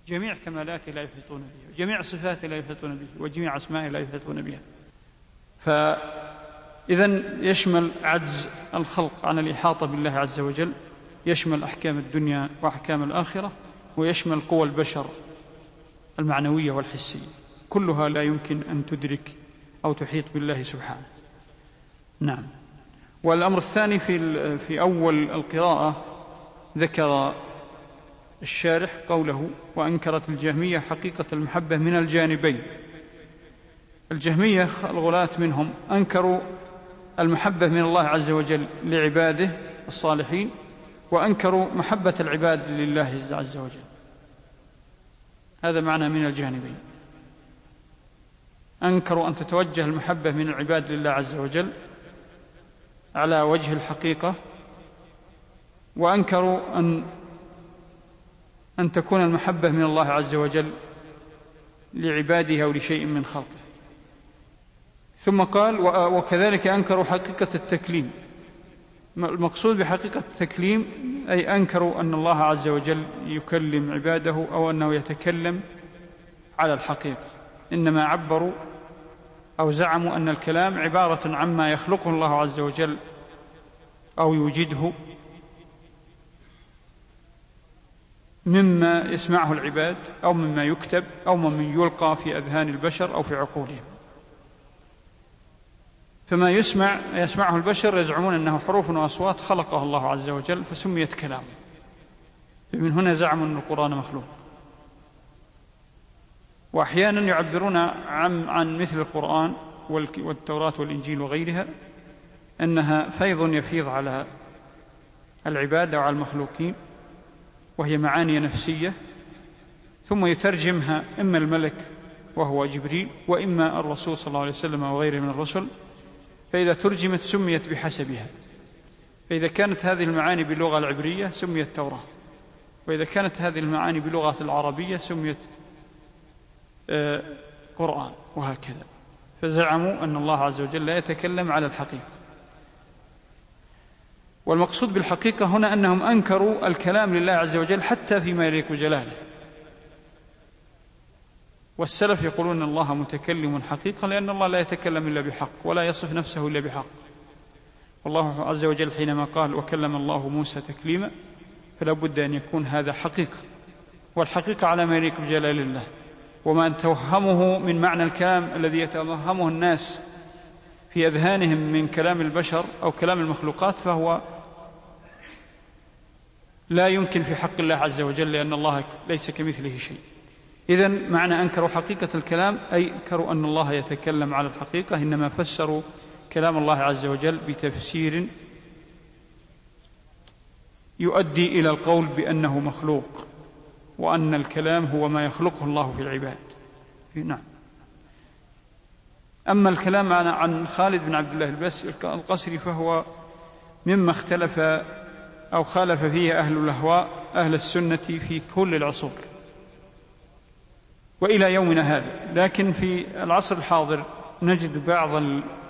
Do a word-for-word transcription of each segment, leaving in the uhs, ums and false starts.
جميع كمالاته لا يحيطون بها، جميع صفاته لا يحيطون بها، وجميع أسمائه لا يحيطون بها. فإذن يشمل عجز الخلق عن الإحاطة بالله عز وجل، يشمل أحكام الدنيا وأحكام الآخرة، ويشمل قوى البشر المعنوية والحسية، كلها لا يمكن أن تدرك أو تحيط بالله سبحانه. نعم. والأمر الثاني في في أول القراءة ذكر الشارح قوله: وأنكرت الجهمية حقيقة المحبة من الجانبين. الجهمية الغلاة منهم أنكروا المحبة من الله عز وجل لعباده الصالحين، وأنكروا محبة العباد لله عز وجل. هذا معنى من الجانبين. أنكروا أن تتوجه المحبة من العباد لله عز وجل على وجه الحقيقة، وأنكروا أن أن تكون المحبة من الله عز وجل لعباده أو لشيء من خلقه. ثم قال: وكذلك أنكروا حقيقة التكليم. المقصود بحقيقة التكليم أي أنكروا أن الله عز وجل يكلم عباده أو أنه يتكلم على الحقيقة، إنما عبروا أو زعموا أن الكلام عبارة عما يخلقه الله عز وجل أو يوجده مما يسمعه العباد أو مما يكتب أو مما يلقى في أذهان البشر أو في عقولهم. فما يسمع يسمعه البشر يزعمون أنه حروف وأصوات خلقها الله عز وجل فسميت كلامه، من هنا زعموا أن القرآن مخلوق. وأحيانا يعبرون عن, عن مثل القرآن والتوراة والإنجيل وغيرها أنها فيض يفيض على العباد أو على المخلوقين، وهي معاني نفسية، ثم يترجمها إما الملك وهو جبريل وإما الرسول صلى الله عليه وسلم وغيره من الرسل، فإذا ترجمت سميت بحسبها. فإذا كانت هذه المعاني باللغة العبرية سميت توراة، وإذا كانت هذه المعاني باللغة العربية سميت آه قرآن، وهكذا. فزعموا أن الله عز وجل لا يتكلم على الحقيقة. والمقصود بالحقيقة هنا أنهم أنكروا الكلام لله عز وجل حتى فيما يليق بجلاله. والسلف يقولون أن الله متكلم حقيقة لأن الله لا يتكلم إلا بحق ولا يصف نفسه إلا بحق. والله عز وجل حينما قال: وكلم الله موسى تكليما، فلا بد أن يكون هذا حقيقة، والحقيقة على ما يليق بجلال الله. وما توهمه من معنى الكلام الذي يتوهمه الناس في أذهانهم من كلام البشر أو كلام المخلوقات فهو لا يمكن في حق الله عز وجل، لأن الله ليس كمثله شيء. إذن معنى أنكروا حقيقة الكلام أي أنكروا أن الله يتكلم على الحقيقة، إنما فسروا كلام الله عز وجل بتفسير يؤدي إلى القول بأنه مخلوق، وأن الكلام هو ما يخلقه الله في العباد. نعم. أما الكلام عن خالد بن عبد الله القسري فهو مما اختلف أو خالف فيه أهل الأهواء أهل السنة في كل العصور وإلى يومنا هذا. لكن في العصر الحاضر نجد بعض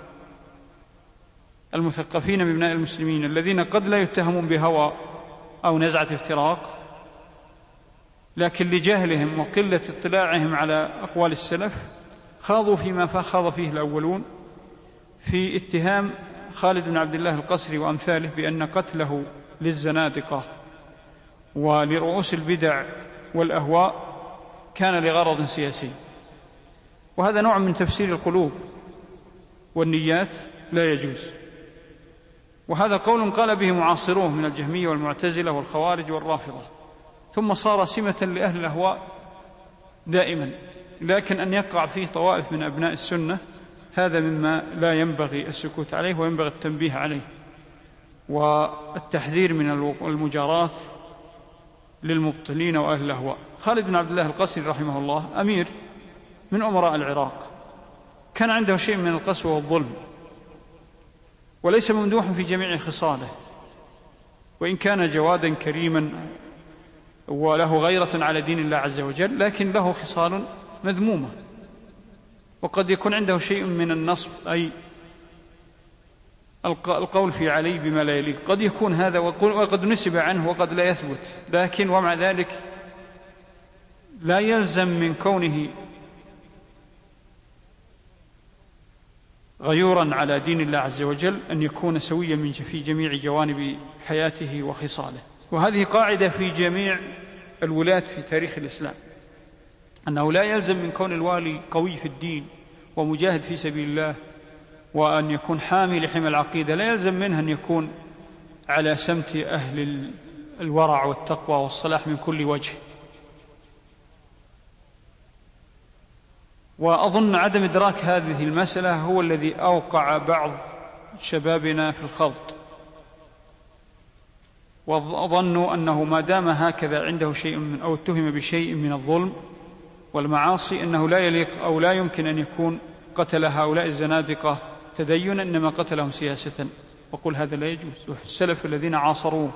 المثقفين من ابناء المسلمين الذين قد لا يتهمون بهوى أو نزعة افتراق، لكن لجهلهم وقلة اطلاعهم على أقوال السلف خاضوا فيما خاض فيه الأولون في اتهام خالد بن عبد الله القسري وأمثاله بأن قتله للزنادقة ولرؤوس البدع والأهواء كان لغرض سياسي. وهذا نوع من تفسير القلوب والنيات لا يجوز، وهذا قول قال به معاصروه من الجهمية والمعتزلة والخوارج والرافضة، ثم صار سمة لأهل الأهواء دائما. لكن أن يقع فيه طوائف من أبناء السنة هذا مما لا ينبغي السكوت عليه وينبغي التنبيه عليه والتحذير من المجاراة للمبطلين وأهل الأهواء. خالد بن عبد الله القسري رحمه الله أمير من أمراء العراق، كان عنده شيء من القسوة والظلم، وليس ممدوحا في جميع خصاله، وإن كان جوادا كريما وله غيرة على دين الله عز وجل، لكن له خصال مذمومة. وقد يكون عنده شيء من النصب أي القول في علي بما لا يليق، قد يكون هذا وقد نسب عنه وقد لا يثبت، لكن ومع ذلك لا يلزم من كونه غيورا على دين الله عز وجل أن يكون سويا في جميع جوانب حياته وخصاله. وهذه قاعدة في جميع الولاة في تاريخ الإسلام، أنه لا يلزم من كون الوالي قوي في الدين ومجاهد في سبيل الله وأن يكون حامي لحمى العقيدة، لا يلزم منه أن يكون على سمت أهل الورع والتقوى والصلاح من كل وجه. وأظن عدم إدراك هذه المسألة هو الذي أوقع بعض شبابنا في الخلط، وظنوا أنه ما دام هكذا عنده شيء من أو اتهم بشيء من الظلم والمعاصي أنه لا يليق أو لا يمكن أن يكون قتل هؤلاء الزنادقة تدينا، إنما قتلهم سياسة. وقل هذا لا يجوز. وفي السلف الذين عاصروه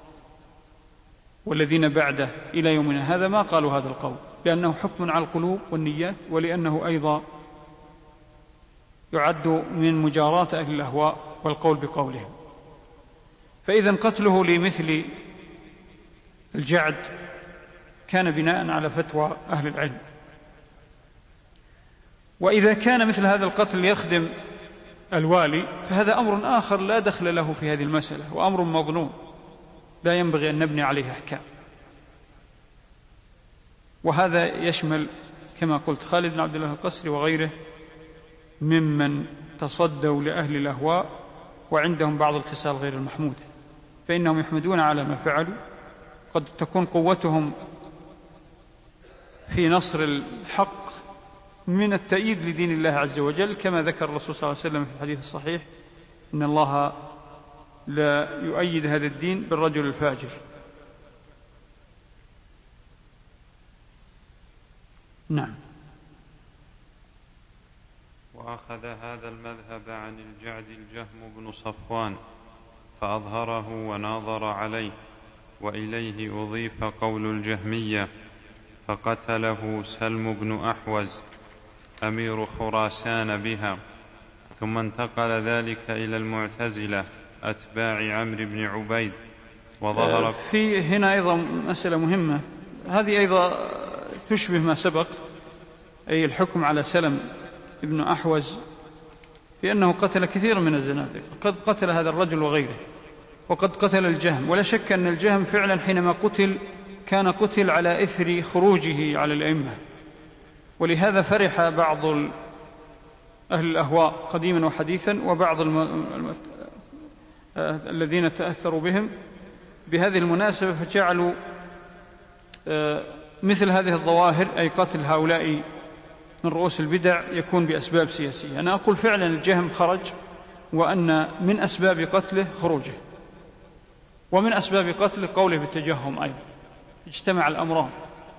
والذين بعده إلى يومنا هذا ما قالوا هذا القول، لأنه حكم على القلوب والنيات، ولأنه أيضا يعد من مجاراة أهل الأهواء والقول بقولهم. فإذا قتله لمثل الجعد كان بناء على فتوى أهل العلم. وإذا كان مثل هذا القتل يخدم الوالي فهذا أمر آخر لا دخل له في هذه المسألة، وأمر مظنون لا ينبغي أن نبني عليه أحكام. وهذا يشمل كما قلت خالد بن عبد الله القسري وغيره ممن تصدوا لأهل الأهواء وعندهم بعض الخصال غير المحمودة، فإنهم يحمدون على ما فعلوا. قد تكون قوتهم في نصر الحق من التأييد لدين الله عز وجل، كما ذكر الرسول صلى الله عليه وسلم في الحديث الصحيح: إن الله لا يؤيد هذا الدين بالرجل الفاجر. نعم. وأخذ هذا المذهب عن الجعد الجهم بن صفوان فأظهره وناظر عليه، وإليه أضيف قول الجهمية فقتله سلم بن أحوز أمير خراسان بها. ثم انتقل ذلك إلى المعتزلة أتباع عمرو بن عبيد. وظهر في هنا أيضا مسألة مهمة، هذه أيضا تشبه ما سبق، أي الحكم على سلم بن أحوز بأنه قتل كثير من الزنادقة. قد قتل هذا الرجل وغيره، وقد قتل الجهم. ولا شك أن الجهم فعلا حينما قتل كان قتل على إثر خروجه على الأئمة، ولهذا فرح بعض أهل الأهواء قديما وحديثا وبعض الم... الم... الذين تأثروا بهم بهذه المناسبة، فجعلوا مثل هذه الظواهر أي قتل هؤلاء من رؤوس البدع يكون بأسباب سياسية. أنا أقول فعلا الجهم خرج، وأن من أسباب قتله خروجه، ومن أسباب قتله قوله بالتجهم أيضا، اجتمع الأمران.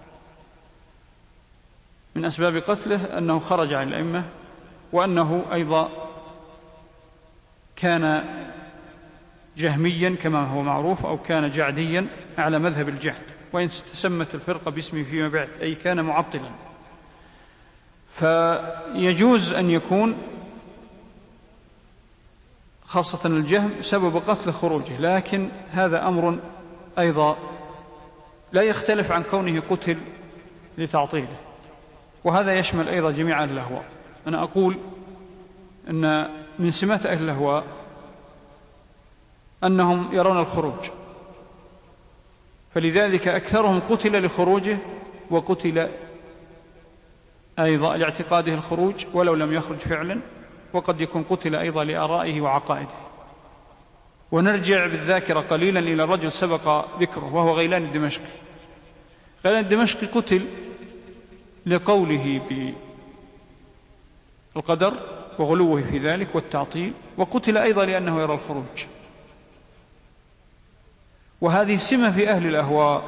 من أسباب قتله أنه خرج عن الأئمة، وأنه أيضا كان جهميا كما هو معروف، أو كان جعديا على مذهب الجعد، وإن تسمت الفرقة باسمه فيما بعد، أي كان معطلا. فيجوز أن يكون خاصة الجهم سبب قتل خروجه، لكن هذا أمر أيضا لا يختلف عن كونه قتل لتعطيله، وهذا يشمل أيضا جميع أهل الأهواء. أنا أقول أن من سمات أهل الأهواء أنهم يرون الخروج، فلذلك أكثرهم قتل لخروجه، وقتل أيضا لاعتقاده الخروج ولو لم يخرج فعلا، وقد يكون قتل أيضا لآرائه وعقائده. ونرجع بالذاكرة قليلا إلى رجل سبق ذكره وهو غيلان الدمشقي. غيلان الدمشقي قتل لقوله بالقدر وغلوه في ذلك والتعطيل، وقتل أيضا لأنه يرى الخروج. وهذه سمة في أهل الأهواء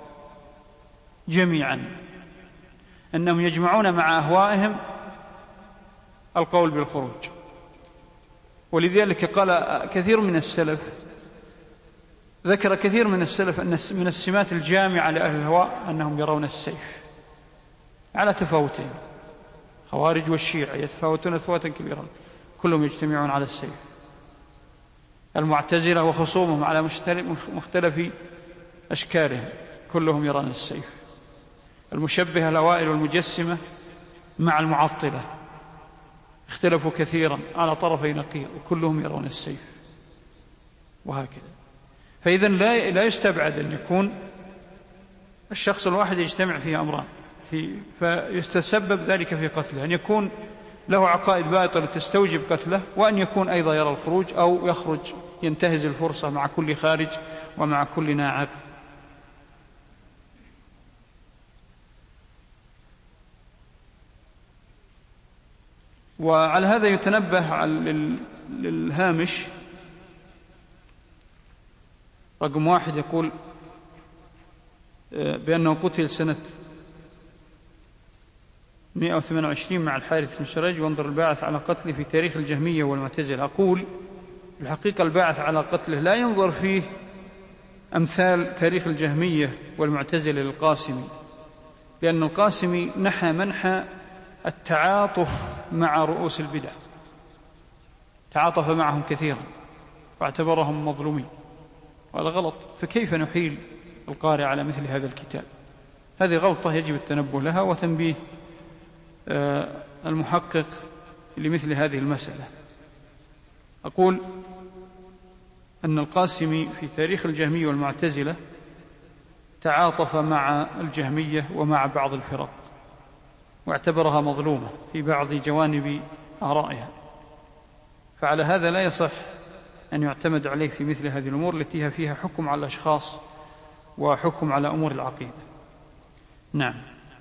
جميعا، أنهم يجمعون مع أهوائهم القول بالخروج. ولذلك قال كثير من السلف، ذكر كثير من السلف أن من السمات الجامعة لأهل الهواء أنهم يرون السيف على تفاوتهم. خوارج والشيعة يتفاوتون تفاوتا كبيرا، كلهم يجتمعون على السيف. المعتزلة وخصومهم على مختلف أشكالهم كلهم يرون السيف. المشبهة الأوائل والمجسمة مع المعطلة اختلفوا كثيرا على طرفي نقيض وكلهم يرون السيف وهكذا. فإذا لا لا يستبعد أن يكون الشخص الواحد يجتمع فيه أمران في فيتسبب ذلك في قتله، أن يكون له عقائد باطلة تستوجب قتله، وأن يكون أيضا يرى الخروج أو يخرج ينتهز الفرصة مع كل خارج ومع كل ناعق. وعلى هذا يتنبه للهامش رقم واحد يقول بأنه قتل سنة مئة وثمانية وعشرين مع الحارث بن شريج، وانظر الباعث على قتله في تاريخ الجهمية والمعتزلة. أقول الحقيقة الباعث على قتله لا ينظر فيه أمثال تاريخ الجهمية والمعتزلة للقاسمي، لأن القاسمي نحى منحى التعاطف مع رؤوس البدع، تعاطف معهم كثيرا واعتبرهم مظلومين، وهذا غلط. فكيف نحيل القارئ على مثل هذا الكتاب؟ هذه غلطة يجب التنبه لها وتنبيه المحقق لمثل هذه المسألة. أقول أن القاسمي في تاريخ الجهمية والمعتزلة تعاطف مع الجهمية ومع بعض الفرق واعتبرها مظلومة في بعض جوانب آرائها، فعلى هذا لا يصح أن يعتمد عليه في مثل هذه الأمور التي هي فيها حكم على الأشخاص وحكم على أمور العقيدة. نعم.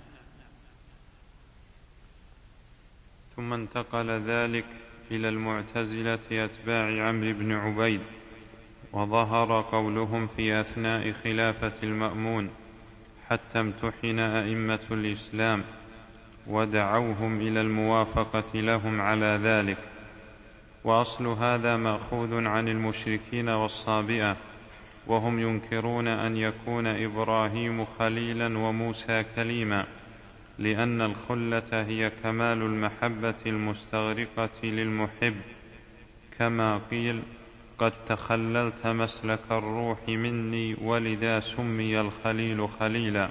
ثم انتقل ذلك إلى المعتزلة أتباع عمرو بن عبيد، وظهر قولهم في أثناء خلافة المأمون حتى امتحن أئمة الإسلام ودعوهم إلى الموافقة لهم على ذلك. وأصل هذا مأخوذ عن المشركين والصابئة، وهم ينكرون أن يكون إبراهيم خليلا وموسى كليما، لأن الخلة هي كمال المحبة المستغرقة للمحب، كما قيل قد تخللت مسلك الروح مني ولذا سمي الخليل خليلا.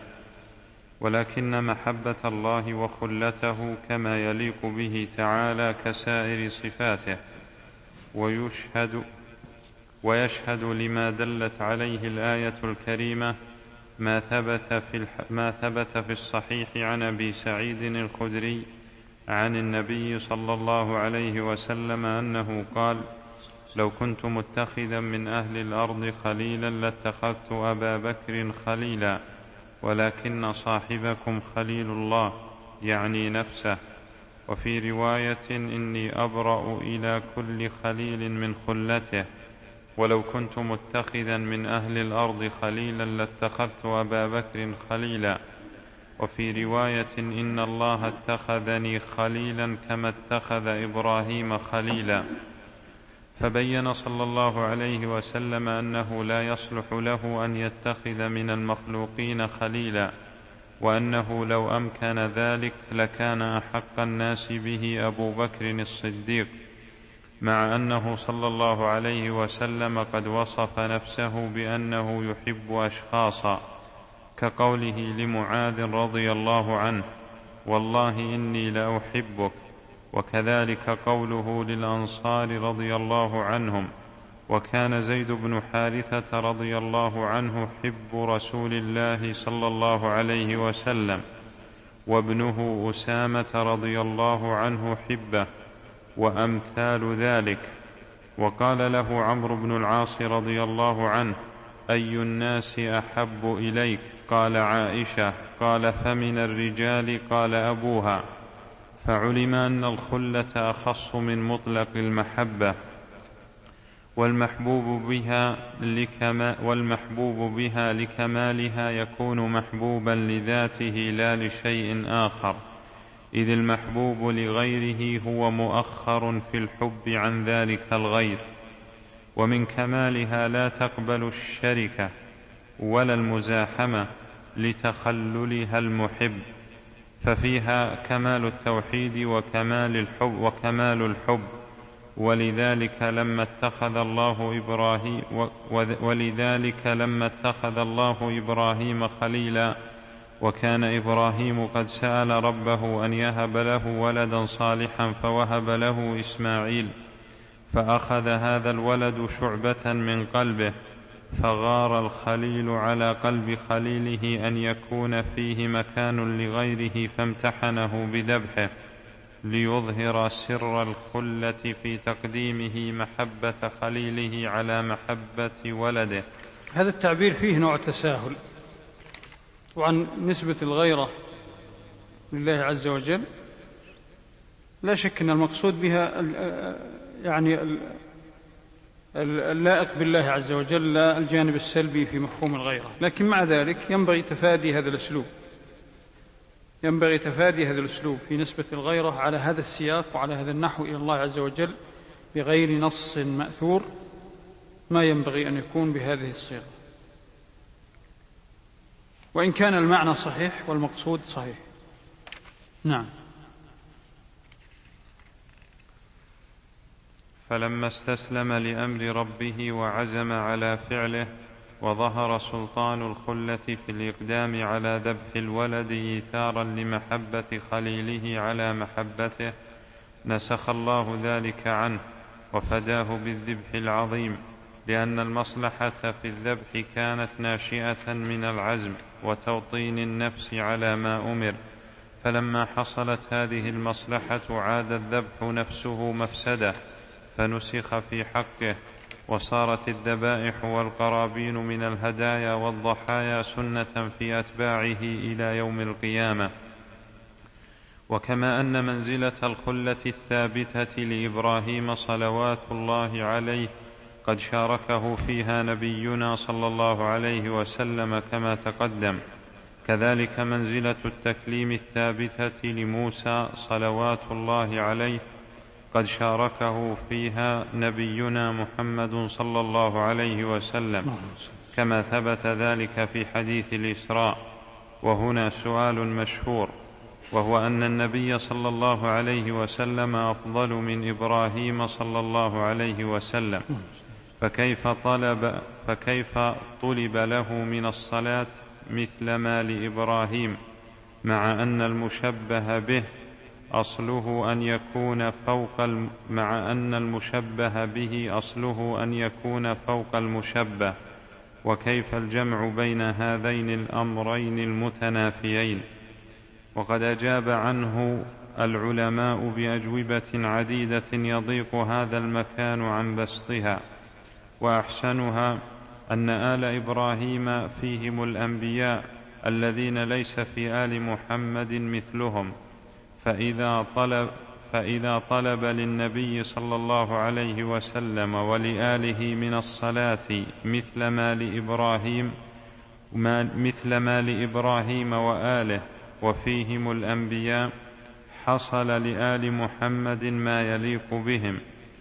ولكن محبة الله وخلته كما يليق به تعالى كسائر صفاته، ويشهد ويشهد لما دلت عليه الآية الكريمة ما ثبت في, الح... ما ثبت في الصحيح عن أبي سعيد الخدري عن النبي صلى الله عليه وسلم أنه قال: لو كنت متخذا من أهل الأرض خليلا لاتخذت أبا بكر خليلا، ولكن صاحبكم خليل الله، يعني نفسه. وفي رواية: إني أبرأ إلى كل خليل من خلته، ولو كنت متخذا من أهل الأرض خليلا لاتخذت أبا بكر خليلا. وفي رواية: إن الله اتخذني خليلا كما اتخذ إبراهيم خليلا. فبين صلى الله عليه وسلم أنه لا يصلح له أن يتخذ من المخلوقين خليلا، وأنه لو أمكن ذلك لكان أحق الناس به أبو بكر الصديق، مع أنه صلى الله عليه وسلم قد وصف نفسه بأنه يحب أشخاصا، كقوله لمعاذ رضي الله عنه: والله إني لأحبك. وكذلك قوله للأنصار رضي الله عنهم: وكان زيد بن حارثة رضي الله عنه حب رسول الله صلى الله عليه وسلم، وابنه أسامة رضي الله عنه حبه، وأمثال ذلك. وقال له عمرو بن العاص رضي الله عنه: أي الناس أحب إليك؟ قال: عائشة. قال: فمن الرجال؟ قال: أبوها. فعلم أن الخلة أخص من مطلق المحبة، والمحبوب بها لكما والمحبوب بها لكمالها يكون محبوبا لذاته لا لشيء آخر، إذ المحبوب لغيره هو مؤخر في الحب عن ذلك الغير. ومن كمالها لا تقبل الشركة ولا المزاحمة لتخللها المحب، ففيها كمال التوحيد وكمال الحب وكمال الحب ولذلك لما اتخذ الله إبراهيم ولذلك لما اتخذ الله إبراهيم خليلا وكان إبراهيم قد سأل ربه أن يهب له ولدا صالحا فوهب له إسماعيل، فأخذ هذا الولد شعبة من قلبه، فغار الخليل على قلب خليله أن يكون فيه مكان لغيره، فامتحنه بذبحه ليظهر سر الخلة في تقديمه محبة خليله على محبة ولده. هذا التعبير فيه نوع تساهل، وعن نسبة الغيرة لله عز وجل لا شك أن المقصود بها يعني اللائق بالله عز وجل، لا الجانب السلبي في مفهوم الغيرة. لكن مع ذلك ينبغي تفادي هذا الأسلوب، ينبغي تفادي هذا الأسلوب في نسبة الغيرة على هذا السياق وعلى هذا النحو إلى الله عز وجل بغير نص مأثور، ما ينبغي أن يكون بهذه الصيغة، وإن كان المعنى صحيح والمقصود صحيح. نعم. فلما استسلم لأمر ربه وعزم على فعله، وظهر سلطان الخلة في الإقدام على ذبح الولد إيثارا لمحبة خليله على محبته، نسخ الله ذلك عنه وفداه بالذبح العظيم، لأن المصلحة في الذبح كانت ناشئة من العزم وتوطين النفس على ما أمر، فلما حصلت هذه المصلحة عاد الذبح نفسه مفسدة فنسخ في حقه، وصارت الذبائح والقرابين من الهدايا والضحايا سنة في أتباعه إلى يوم القيامة. وكما أن منزلة الخلة الثابتة لإبراهيم صلوات الله عليه قد شاركه فيها نبينا صلى الله عليه وسلم كما تقدم، كذلك منزلة التكليم الثابتة لموسى صلوات الله عليه قد شاركه فيها نبينا محمد صلى الله عليه وسلم، كما ثبت ذلك في حديث الإسراء. وهنا سؤال مشهور، وهو أن النبي صلى الله عليه وسلم أفضل من إبراهيم صلى الله عليه وسلم، فكيف طلب, فكيف طلب له من الصلاة مثل ما لإبراهيم، مع أن المشبه به أصله أن يكون فوق الم... مع أن المشبه به أصله أن يكون فوق المشبه؟ وكيف الجمع بين هذين الأمرين المتنافيين؟ وقد أجاب عنه العلماء بأجوبة عديدة يضيق هذا المكان عن بسطها، وأحسنها أن آل إبراهيم فيهم الأنبياء الذين ليس في آل محمد مثلهم، فإذا طلب, فإذا طلب للنبي صلى الله عليه وسلم ولآله من الصلاة مثل ما لإبراهيم, مثل ما لإبراهيم وآله وفيهم الأنبياء، حصل لآل محمد ما يليق بهم،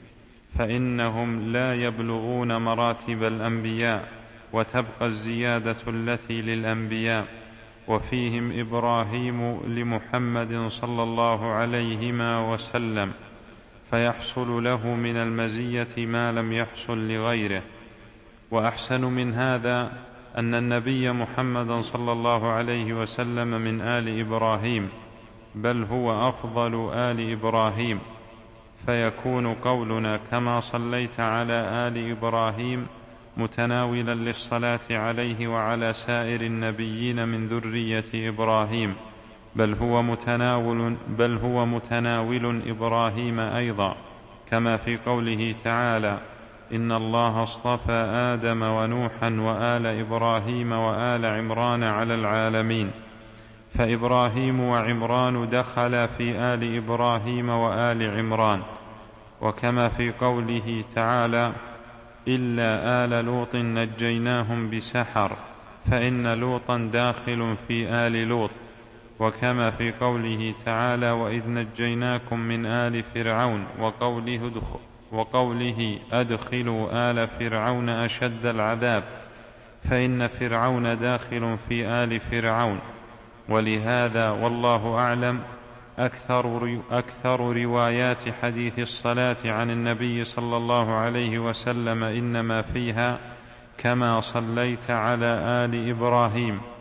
فإنهم لا يبلغون مراتب الأنبياء، وتبقى الزيادة التي للأنبياء، وفيهم إبراهيم لمحمد صلى الله عليه وسلم، فيحصل له من المزية ما لم يحصل لغيره. وأحسن من هذا أن النبي محمد صلى الله عليه وسلم من آل إبراهيم، بل هو أفضل آل إبراهيم، فيكون قولنا كما صليت على آل إبراهيم متناولا للصلاة عليه وعلى سائر النبيين من ذرية إبراهيم، بل هو متناول, بل هو متناول إبراهيم أيضا، كما في قوله تعالى: إن الله اصطفى آدم ونوحا وآل إبراهيم وآل عمران على العالمين، فإبراهيم وعمران دخل في آل إبراهيم وآل عمران. وكما في قوله تعالى: إلا آل لوط نجيناهم بسحر، فإن لوطا داخل في آل لوط. وكما في قوله تعالى: وإذ نجيناكم من آل فرعون، وقوله, وقوله أدخلوا آل فرعون أشد العذاب، فإن فرعون داخل في آل فرعون. ولهذا والله أعلم أكثر, أكثر روايات حديث الصلاة عن النبي صلى الله عليه وسلم إنما فيها كما صليت على آل إبراهيم،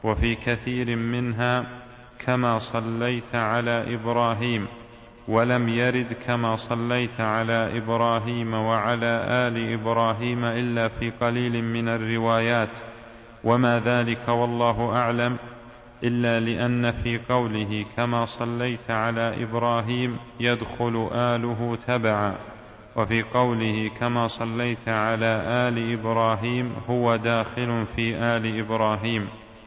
وفي كثير منها كما صليت على إبراهيم، ولم يرد كما صليت على إبراهيم وعلى آل إبراهيم إلا في قليل من الروايات، وما ذلك والله أعلم، إلا لأن في قوله كما صليت على إبراهيم يدخل آله تبعا، وفي قوله كما صليت على آل إبراهيم هو داخل في آل إبراهيم.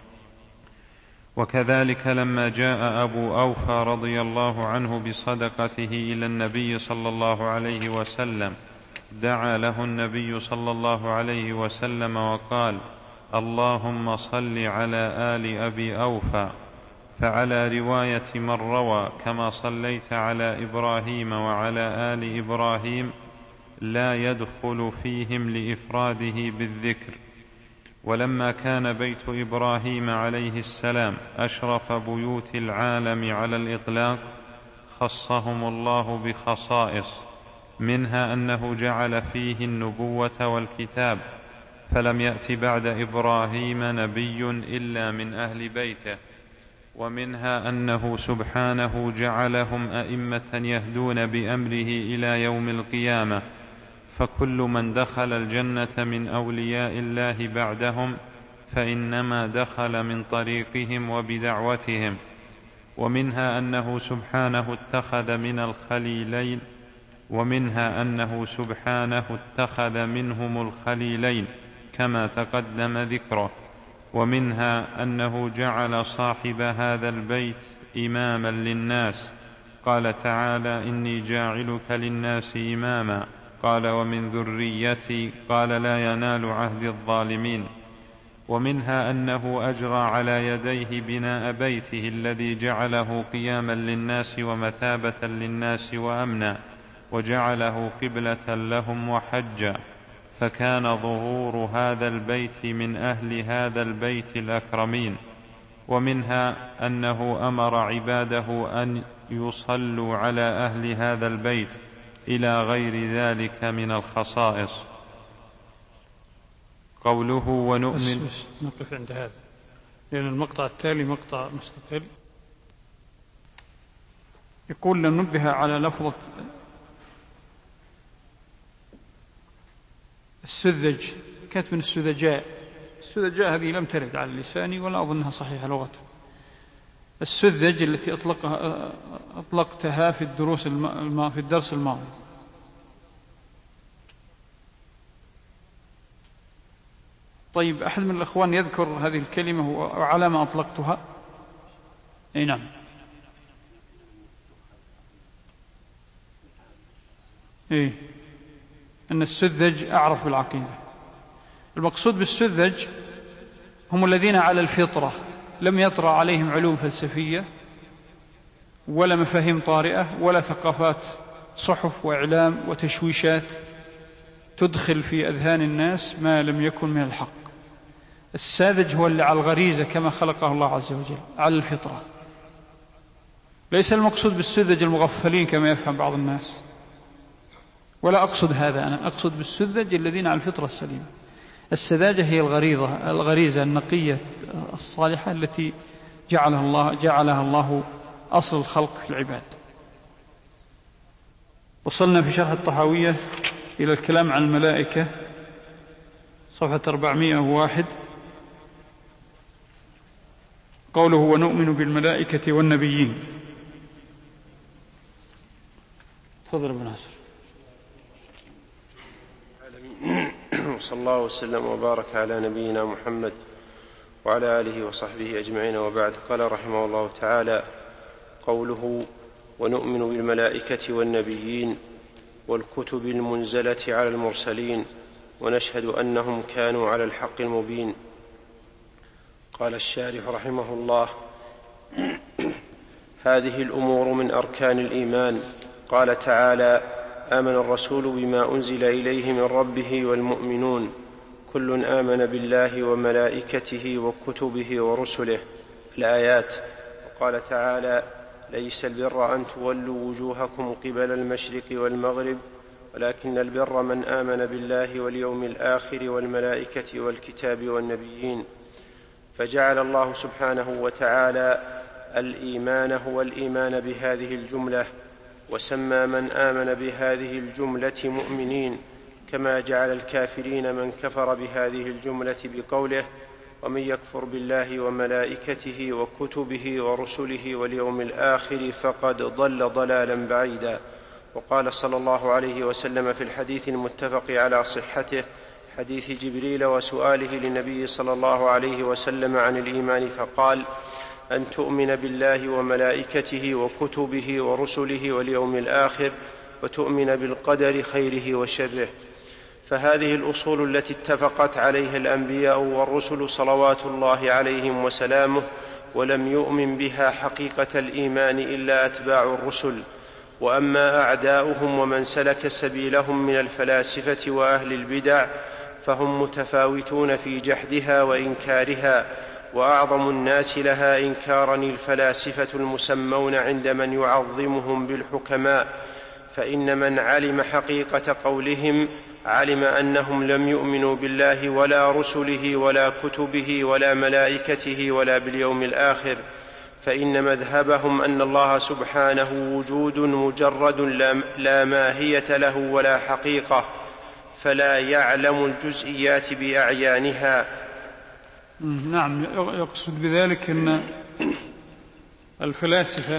وكذلك لما جاء أبو أوفى رضي الله عنه بصدقته إلى النبي صلى الله عليه وسلم دعا له النبي صلى الله عليه وسلم وقال: اللهم صل على آل أبي أوفى. فعلى رواية من روى كما صليت على إبراهيم وعلى آل إبراهيم لا يدخل فيهم لإفراده بالذكر. ولما كان بيت إبراهيم عليه السلام أشرف بيوت العالم على الإطلاق خصهم الله بخصائص، منها أنه جعل فيه النبوة والكتاب، فلم يأت بعد إبراهيم نبي إلا من أهل بيته، ومنها أنه سبحانه جعلهم أئمة يهدون بأمره إلى يوم القيامة، فكل من دخل الجنة من أولياء الله بعدهم فإنما دخل من طريقهم وبدعوتهم. ومنها أنه سبحانه اتخذ من الخليلين ومنها أنه سبحانه اتخذ منهم الخليلين كما تقدم ذكره. ومنها أنه جعل صاحب هذا البيت إماما للناس، قال تعالى: إني جاعلك للناس إماما، قال: ومن ذريتي، قال: لا ينال عهد الظالمين. ومنها أنه أجرى على يديه بناء بيته الذي جعله قياما للناس ومثابة للناس وأمنا، وجعله قبلة لهم وحجا، فكان ظهور هذا البيت من أهل هذا البيت الأكرمين. ومنها أنه أمر عباده أن يصلوا على أهل هذا البيت إلى غير ذلك من الخصائص. قوله ونؤمن بس بس نقف عند هذا، لأن المقطع التالي مقطع مستقل. يقول: لننبه على لفظة السذج، كانت من السذجاء. السذجاء هذه لم ترد على لساني ولا أظنها صحيحة لغته. السذج التي أطلقها أطلقتها في الدروس الم... في الدرس الماضي. طيب، أحد من الأخوان يذكر هذه الكلمة وعلى ما أطلقتها؟ أي نعم. إيه، أن السذج أعرف بالعقيدة. المقصود بالسذج هم الذين على الفطرة، لم يطرأ عليهم علوم فلسفية ولا مفاهيم طارئة ولا ثقافات صحف وإعلام وتشويشات تدخل في أذهان الناس ما لم يكن من الحق. الساذج هو اللي على الغريزة كما خلقه الله عز وجل، على الفطرة. ليس المقصود بالسذج المغفلين كما يفهم بعض الناس، ولا أقصد هذا، أنا أقصد بالسذج الذين على الفطرة السليمة. السذاجة هي الغريزة الغريزة النقية الصالحة التي جعلها الله جعلها الله أصل الخلق في العباد. وصلنا في شرح الطحاوية إلى الكلام عن الملائكة، صفحة أربعمائة وواحد. قوله: ونؤمن بالملائكة والنبيين. تفضل ابن ناصر. صلى الله وسلم وبارك على نبينا محمد وعلى آله وصحبه أجمعين، وبعد. قال رحمه الله تعالى: قوله: ونؤمن بالملائكة والنبيين والكتب المنزلة على المرسلين ونشهد أنهم كانوا على الحق المبين. قال الشارح رحمه الله: هذه الأمور من أركان الإيمان. قال تعالى: آمن الرسول بما أنزل إليه من ربه والمؤمنون كل آمن بالله وملائكته وكتبه ورسله. الآيات. وقال تعالى: ليس البر أن تولوا وجوهكم قبل المشرق والمغرب ولكن البر من آمن بالله واليوم الآخر والملائكة والكتاب والنبيين. فجعل الله سبحانه وتعالى الإيمان هو الإيمان بهذه الجملة، وسمى من آمن بهذه الجملة مؤمنين، كما جعل الكافرين من كفر بهذه الجملة بقوله: ومن يكفر بالله وملائكته وكتبه ورسله واليوم الآخر فقد ضل ضلالا بعيدا. وقال صلى الله عليه وسلم في الحديث المتفق على صحته، حديث جبريل وسؤاله للنبي صلى الله عليه وسلم عن الإيمان، فقال: أن تؤمن بالله وملائكته وكتبه ورسله واليوم الآخر وتؤمن بالقدر خيره وشره. فهذه الأصول التي اتفقت عليها الأنبياء والرسل صلوات الله عليهم وسلامه، ولم يؤمن بها حقيقة الإيمان إلا أتباع الرسل. وأما أعداؤهم ومن سلك سبيلهم من الفلاسفة وأهل البدع فهم متفاوتون في جحدها وإنكارها، وأعظم الناس لها إنكارا الفلاسفة المسمون عند من يعظمهم بالحكماء، فإن من علم حقيقة قولهم علم أنهم لم يؤمنوا بالله ولا رسله ولا كتبه ولا ملائكته ولا باليوم الآخر، فإن مذهبهم أن الله سبحانه وجود مجرد لا ماهية له ولا حقيقة، فلا يعلم الجزئيات بأعيانها. نعم، يقصد بذلك أن الفلاسفة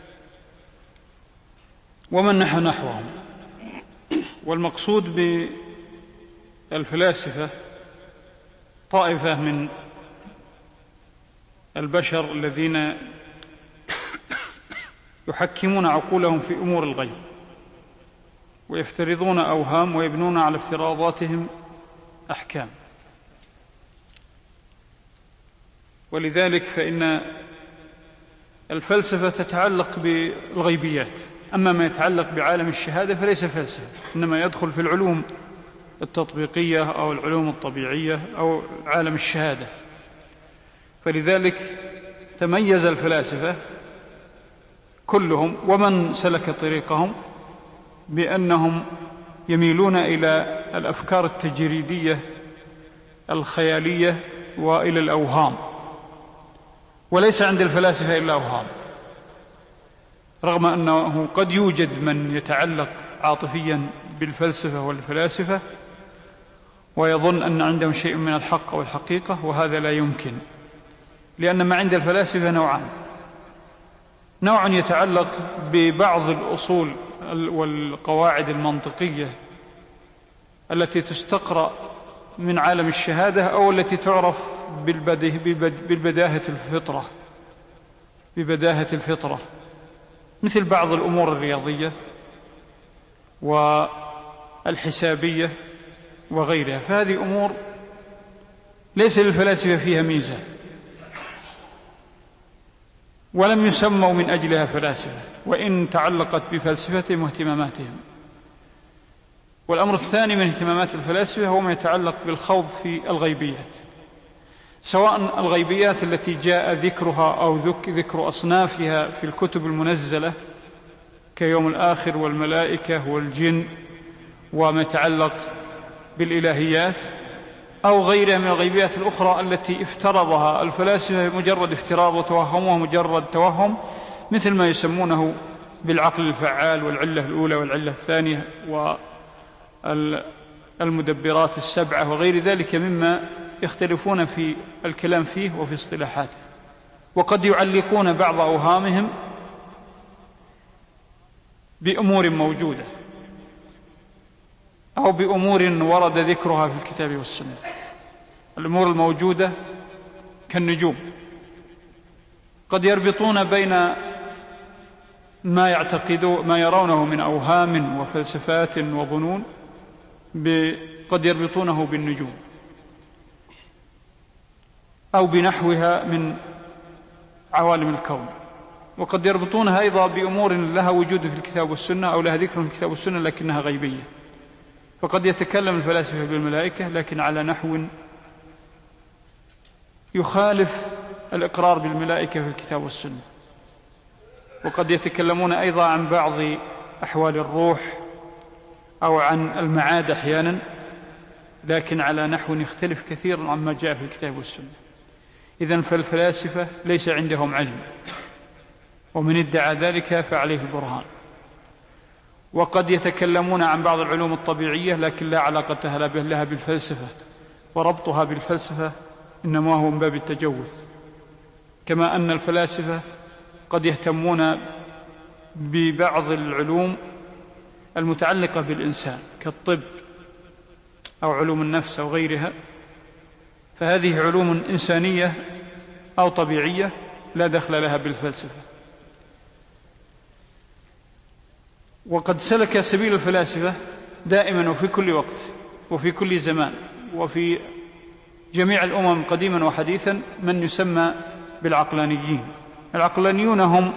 ومن نحى نحوهم، والمقصود بالفلاسفة طائفة من البشر الذين يحكمون عقولهم في أمور الغيب، ويفترضون أوهام ويبنون على افتراضاتهم أحكام. ولذلك فإن الفلسفة تتعلق بالغيبيات، أما ما يتعلق بعالم الشهادة فليس فلسفة، إنما يدخل في العلوم التطبيقية أو العلوم الطبيعية أو عالم الشهادة. فلذلك تميز الفلاسفة كلهم ومن سلك طريقهم بأنهم يميلون إلى الأفكار التجريدية الخيالية وإلى الأوهام، وليس عند الفلاسفة إلا أوهام، رغم أنه قد يوجد من يتعلق عاطفيا بالفلسفة والفلاسفة ويظن أن عندهم شيء من الحق أو الحقيقة، وهذا لا يمكن، لأن ما عند الفلاسفة نوعان: نوع يتعلق ببعض الأصول والقواعد المنطقية التي تستقرأ من عالم الشهادة أو التي تعرف بالبداهة الفطرة ببداهة الفطرة مثل بعض الأمور الرياضية والحسابية وغيرها. فهذه أمور ليس للفلاسفة فيها ميزة، ولم يسموا من أجلها فلاسفة، وإن تعلقت بفلسفتهم واهتماماتهم. والأمر الثاني من اهتمامات الفلاسفة هو ما يتعلق بالخوض في الغيبيات، سواء الغيبيات التي جاء ذكرها أو ذكر أصنافها في الكتب المنزلة كيوم الآخر والملائكة والجن وما يتعلق بالإلهيات، أو غيرها من الغيبيات الأخرى التي افترضها الفلاسفة مجرد افتراض وتوهمها مجرد توهم، مثل ما يسمونه بالعقل الفعال والعلة الأولى والعلة الثانية والمدبرات السبعة وغير ذلك مما يختلفون في الكلام فيه وفي اصطلاحاته. وقد يعلقون بعض أوهامهم بأمور موجودة أو بأمور ورد ذكرها في الكتاب والسنة. الأمور الموجودة كالنجوم، قد يربطون بين ما يعتقدون ما يرونه من أوهام وفلسفات وظنون، قد يربطونه بالنجوم أو بنحوها من عوالم الكون، وقد يربطونها أيضا بأمور لها وجود في الكتاب والسنة أو لها ذكر في الكتاب والسنة لكنها غيبية. فقد يتكلم الفلاسفة بالملائكة لكن على نحو يخالف الإقرار بالملائكة في الكتاب والسنة، وقد يتكلمون أيضا عن بعض أحوال الروح أو عن المعاد أحيانا، لكن على نحو يختلف كثيرا عما جاء في الكتاب والسنة. إذن فالفلاسفة ليس عندهم علم، ومن ادعى ذلك فعليه البرهان. وقد يتكلمون عن بعض العلوم الطبيعية لكن لا علاقة لها بالفلسفة، وربطها بالفلسفة إنما هو من باب التجوز، كما أن الفلاسفة قد يهتمون ببعض العلوم المتعلقة بالإنسان كالطب أو علوم النفس أو غيرها، فهذه علوم إنسانية أو طبيعية لا دخل لها بالفلسفة. وقد سلك سبيل الفلاسفة دائما وفي كل وقت وفي كل زمان وفي جميع الأمم قديما وحديثا من يسمى بالعقلانيين. العقلانيون هم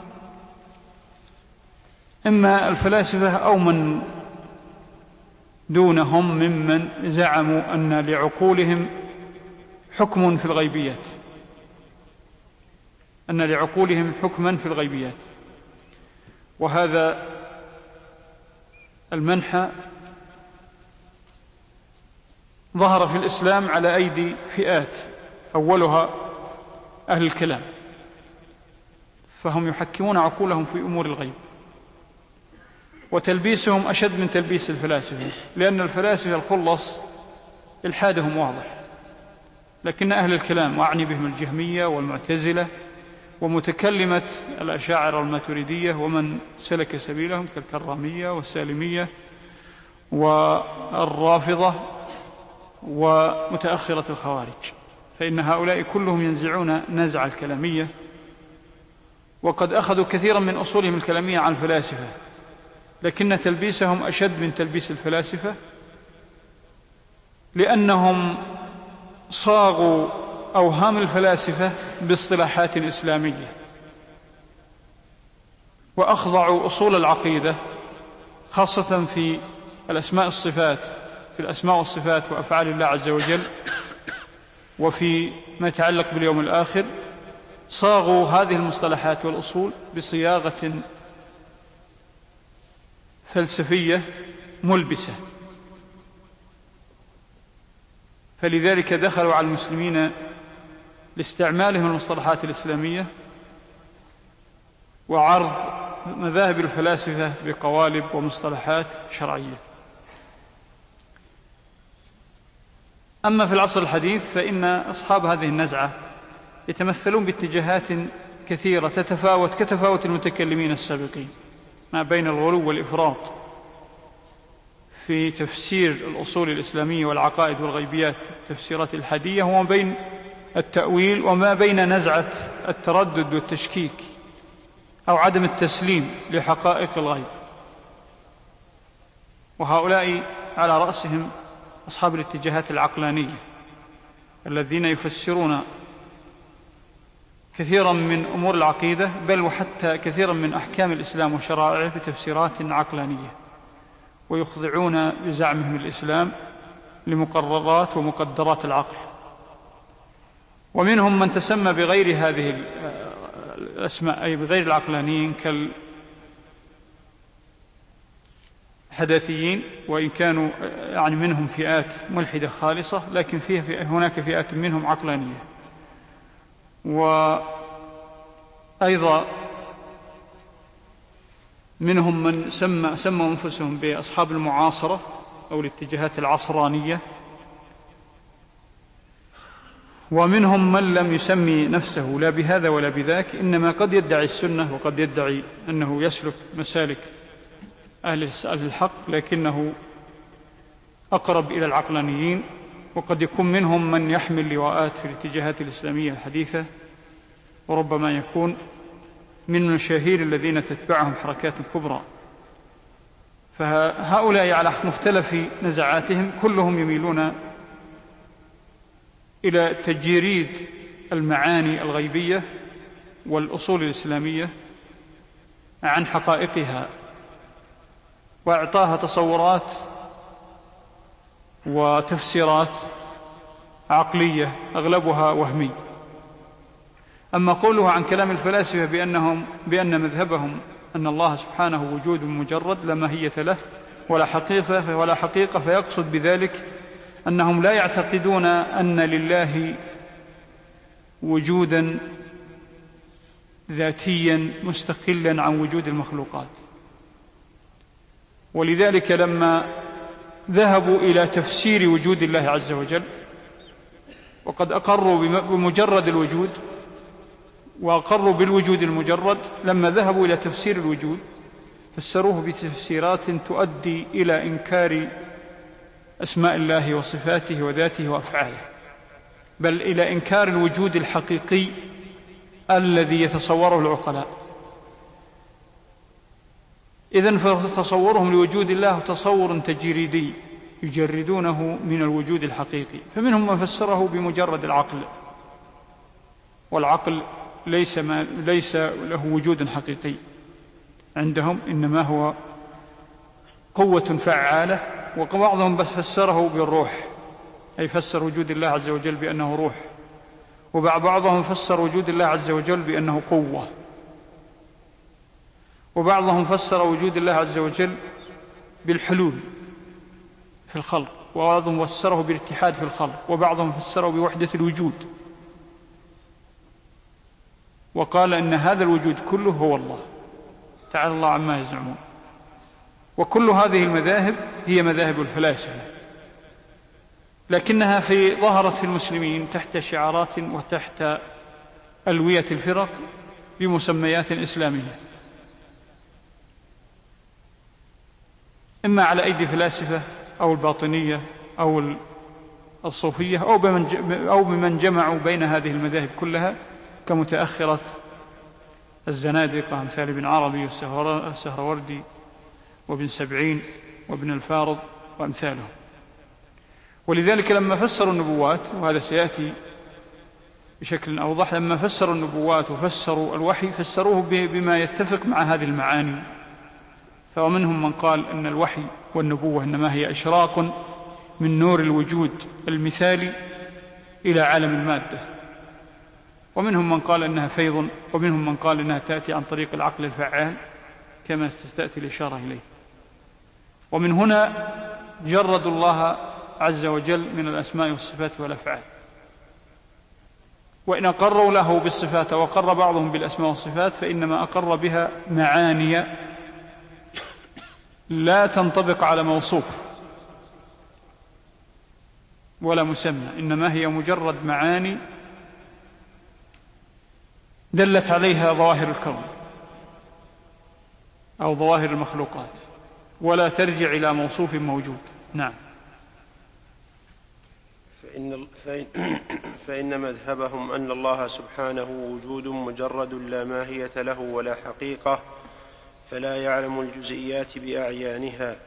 إما الفلاسفة أو من دونهم ممن زعموا أن لعقولهم حكم في الغيبيات، أن لعقولهم حكما في الغيبيات. وهذا المنحى ظهر في الإسلام على أيدي فئات، أولها أهل الكلام، فهم يحكمون عقولهم في أمور الغيب، وتلبيسهم أشد من تلبيس الفلاسفة، لأن الفلاسفة الخلص إلحادهم واضح، لكن أهل الكلام وأعني بهم الجهمية والمعتزلة ومتكلمة الأشاعرة والماتريدية ومن سلك سبيلهم كالكرامية والسالمية والرافضة ومتأخرة الخوارج، فإن هؤلاء كلهم ينزعون نزع الكلامية، وقد أخذوا كثيرا من أصولهم الكلامية عن الفلاسفة، لكن تلبيسهم أشد من تلبيس الفلاسفة، لأنهم صاغوا أوهام الفلاسفة باصطلاحات إسلامية، وأخضعوا أصول العقيدة خاصة في الأسماء الصفات في الأسماء والصفات وأفعال الله عز وجل، وفي ما يتعلق باليوم الآخر، صاغوا هذه المصطلحات والأصول بصياغة فلسفية ملبسة، فلذلك دخلوا على المسلمين لاستعمالهم المصطلحات الإسلامية وعرض مذاهب الفلاسفة بقوالب ومصطلحات شرعية. أما في العصر الحديث فإن أصحاب هذه النزعة يتمثلون باتجاهات كثيرة تتفاوت كتفاوت المتكلمين السابقين، ما بين الغلو والإفراط في تفسير الأصول الإسلامية والعقائد والغيبيات التفسيرات الحادية، وما بين التأويل، وما بين نزعة التردد والتشكيك أو عدم التسليم لحقائق الغيب. وهؤلاء على رأسهم أصحاب الاتجاهات العقلانية الذين يفسرون كثيرا من أمور العقيدة، بل وحتى كثيرا من أحكام الإسلام وشرائعه بتفسيرات عقلانية، ويخضعون بزعمهم الإسلام لمقررات ومقدرات العقل. ومنهم من تسمى بغير هذه الأسماء، أي بغير العقلانيين، كالحداثيين، وإن كانوا يعني منهم فئات ملحدة خالصة، لكن فيها فئة هناك فئات منهم عقلانية. وأيضا منهم من سمى سموا أنفسهم بأصحاب المعاصرة أو الاتجاهات العصرانية، ومنهم من لم يسمي نفسه لا بهذا ولا بذاك، إنما قد يدعي السنة وقد يدعي أنه يسلك مسالك أهل الحق، لكنه أقرب إلى العقلانيين. وقد يكون منهم من يحمل لواءات في الاتجاهات الإسلامية الحديثة، وربما يكون من مشاهير الذين تتبعهم حركات كبرى. فهؤلاء على مختلف نزعاتهم كلهم يميلون إلى تجريد المعاني الغيبية والأصول الإسلامية عن حقائقها، وإعطاها تصورات وتفسيرات عقلية أغلبها وهمي. أما قوله عن كلام الفلاسفة بأنهم بأن مذهبهم أن الله سبحانه وجود مجرد لا ماهية له ولا حقيقة ولا حقيقة، فيقصد بذلك أنهم لا يعتقدون أن لله وجودا ذاتيا مستقلا عن وجود المخلوقات. ولذلك لما ذهبوا إلى تفسير وجود الله عز وجل، وقد أقروا بمجرد الوجود وأقروا بالوجود المجرد، لما ذهبوا إلى تفسير الوجود فسروه بتفسيرات تؤدي إلى إنكار أسماء الله وصفاته وذاته وأفعاله، بل إلى إنكار الوجود الحقيقي الذي يتصوره العقلاء. إذن فتصورهم لوجود الله تصور تجريدي يجردونه من الوجود الحقيقي. فمنهم من فسره بمجرد العقل، والعقل ليس, ما ليس له وجود حقيقي عندهم، إنما هو قوة فعالة. وبعضهم بس فسره بالروح، أي فسر وجود الله عز وجل بأنه روح، وبعضهم فسر وجود الله عز وجل بأنه قوة، وبعضهم فسر وجود الله عز وجل بالحلول في الخلق، وبعضهم فسره بالاتحاد في الخلق، وبعضهم فسره بوحدة الوجود، وقال إن هذا الوجود كله هو الله تعالى الله عما يزعمون. وكل هذه المذاهب هي مذاهب الفلاسفة، لكنها في ظهرت في المسلمين تحت شعارات وتحت ألوية الفرق بمسميات إسلامية، إما على أيدي فلاسفة أو الباطنية أو الصوفية أو بمن جمعوا بين هذه المذاهب كلها كمتأخرة الزنادقة أمثال ابن عربي والسهروردي وابن سبعين وابن الفارض وأمثالهم. ولذلك لما فسروا النبوات، وهذا سيأتي بشكل أوضح، لما فسروا النبوات وفسروا الوحي فسروه بما يتفق مع هذه المعاني. فمنهم من قال أن الوحي والنبوة إنما هي إشراق من نور الوجود المثالي إلى عالم المادة، ومنهم من قال أنها فيض، ومنهم من قال أنها تأتي عن طريق العقل الفعال كما ستأتي الإشارة إليه. ومن هنا جردوا الله عز وجل من الأسماء والصفات والأفعال، وإن أقروا له بالصفات وقر بعضهم بالأسماء والصفات فإنما أقر بها معاني لا تنطبق على موصوف ولا مسمى، إنما هي مجرد معاني دلت عليها ظواهر الكون أو ظواهر المخلوقات، ولا ترجع إلى موصوف موجود. نعم. فإن, فإن, فإن مذهبهم أن الله سبحانه وجود مجرد لا ماهية له ولا حقيقة، فلا يعلم الجزئيات بأعيانها،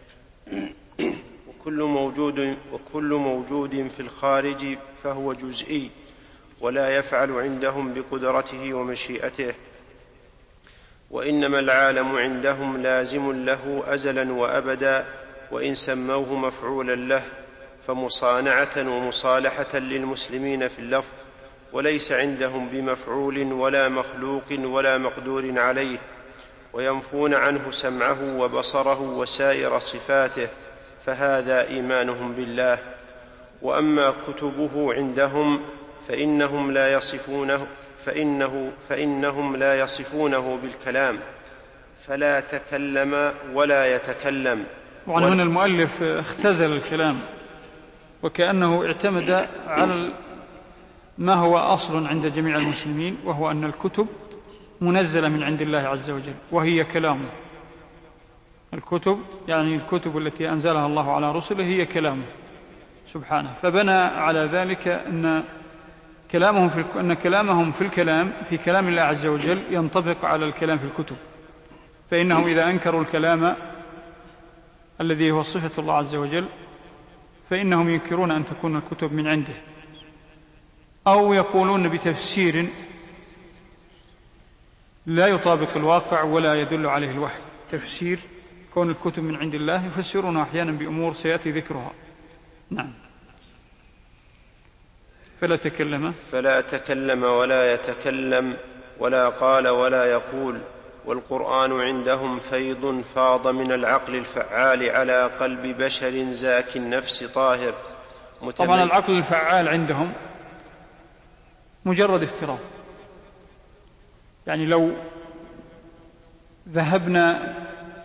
وكل موجود, وكل موجود في الخارج فهو جزئي ولا يفعل عندهم بقدرته ومشيئته، وإنما العالم عندهم لازم له أزلا وأبدا، وإن سموه مفعولا له فمصانعة ومصالحة للمسلمين في اللفظ، وليس عندهم بمفعول ولا مخلوق ولا مقدور عليه، وينفون عنه سمعه وبصره وسائر صفاته، فهذا إيمانهم بالله. وأما كتبه عندهم فإنهم لا يصفونه فإنه فإنهم لا يصفونه بالكلام، فلا تكلم ولا يتكلم. وعن هنا المؤلف اختزل الكلام، وكأنه اعتمد على ما هو أصل عند جميع المسلمين، وهو أن الكتب منزلة من عند الله عز وجل وهي كلامه. الكتب يعني الكتب التي أنزلها الله على رسله هي كلامه سبحانه، فبنى على ذلك أن كلامهم في أن كلامهم في الكلام في كلام الله عز وجل ينطبق على الكلام في الكتب، فإنهم إذا أنكروا الكلام الذي هو صفة الله عز وجل فإنهم ينكرون أن تكون الكتب من عنده، أو يقولون بتفسير لا يطابق الواقع ولا يدل عليه الوحي، تفسير كون الكتب من عند الله يفسرون أحيانا بأمور سيأتي ذكرها. نعم. فلا تكلم فلا تكلم ولا يتكلم ولا قال ولا يقول، والقرآن عندهم فيض فاض من العقل الفعال على قلب بشر زاك النفس طاهر. طبعا العقل الفعال عندهم مجرد افتراض. يعني لو ذهبنا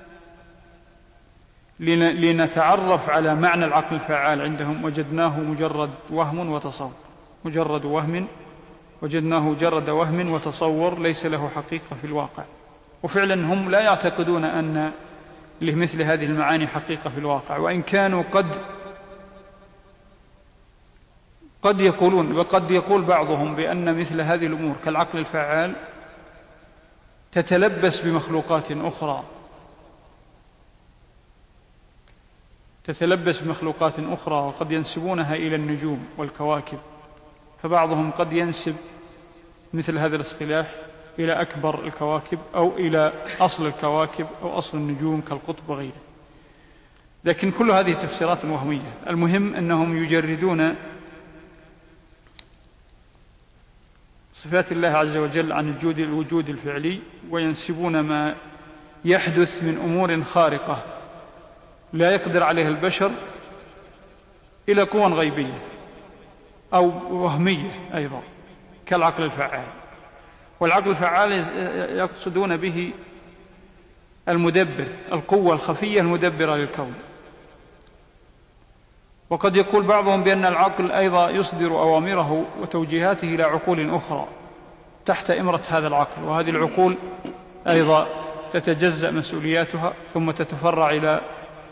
لنتعرف على معنى العقل الفعال عندهم وجدناه مجرد وهم وتصور، مجرد وهم وجدناه مجرد وهم وتصور ليس له حقيقة في الواقع. وفعلا هم لا يعتقدون أن لمثل هذه المعاني حقيقة في الواقع، وإن كانوا قد قد يقولون وقد يقول بعضهم بأن مثل هذه الأمور كالعقل الفعال تتلبس بمخلوقات أخرى تتلبس بمخلوقات أخرى وقد ينسبونها إلى النجوم والكواكب. فبعضهم قد ينسب مثل هذا الاصطلاح إلى أكبر الكواكب أو إلى أصل الكواكب أو أصل النجوم كالقطب وغيره، لكن كل هذه تفسيرات وهمية. المهم أنهم يجردون صفات الله عز وجل عن الوجود الفعلي وينسبون ما يحدث من أمور خارقة لا يقدر عليها البشر إلى قوى غيبية أو وهمية أيضا كالعقل الفعال. والعقل الفعال يقصدون به المدبر، القوة الخفية المدبرة للكون. وقد يقول بعضهم بأن العقل أيضا يصدر أوامره وتوجيهاته إلى عقول أخرى تحت إمرة هذا العقل، وهذه العقول أيضا تتجزأ مسؤولياتها ثم تتفرع إلى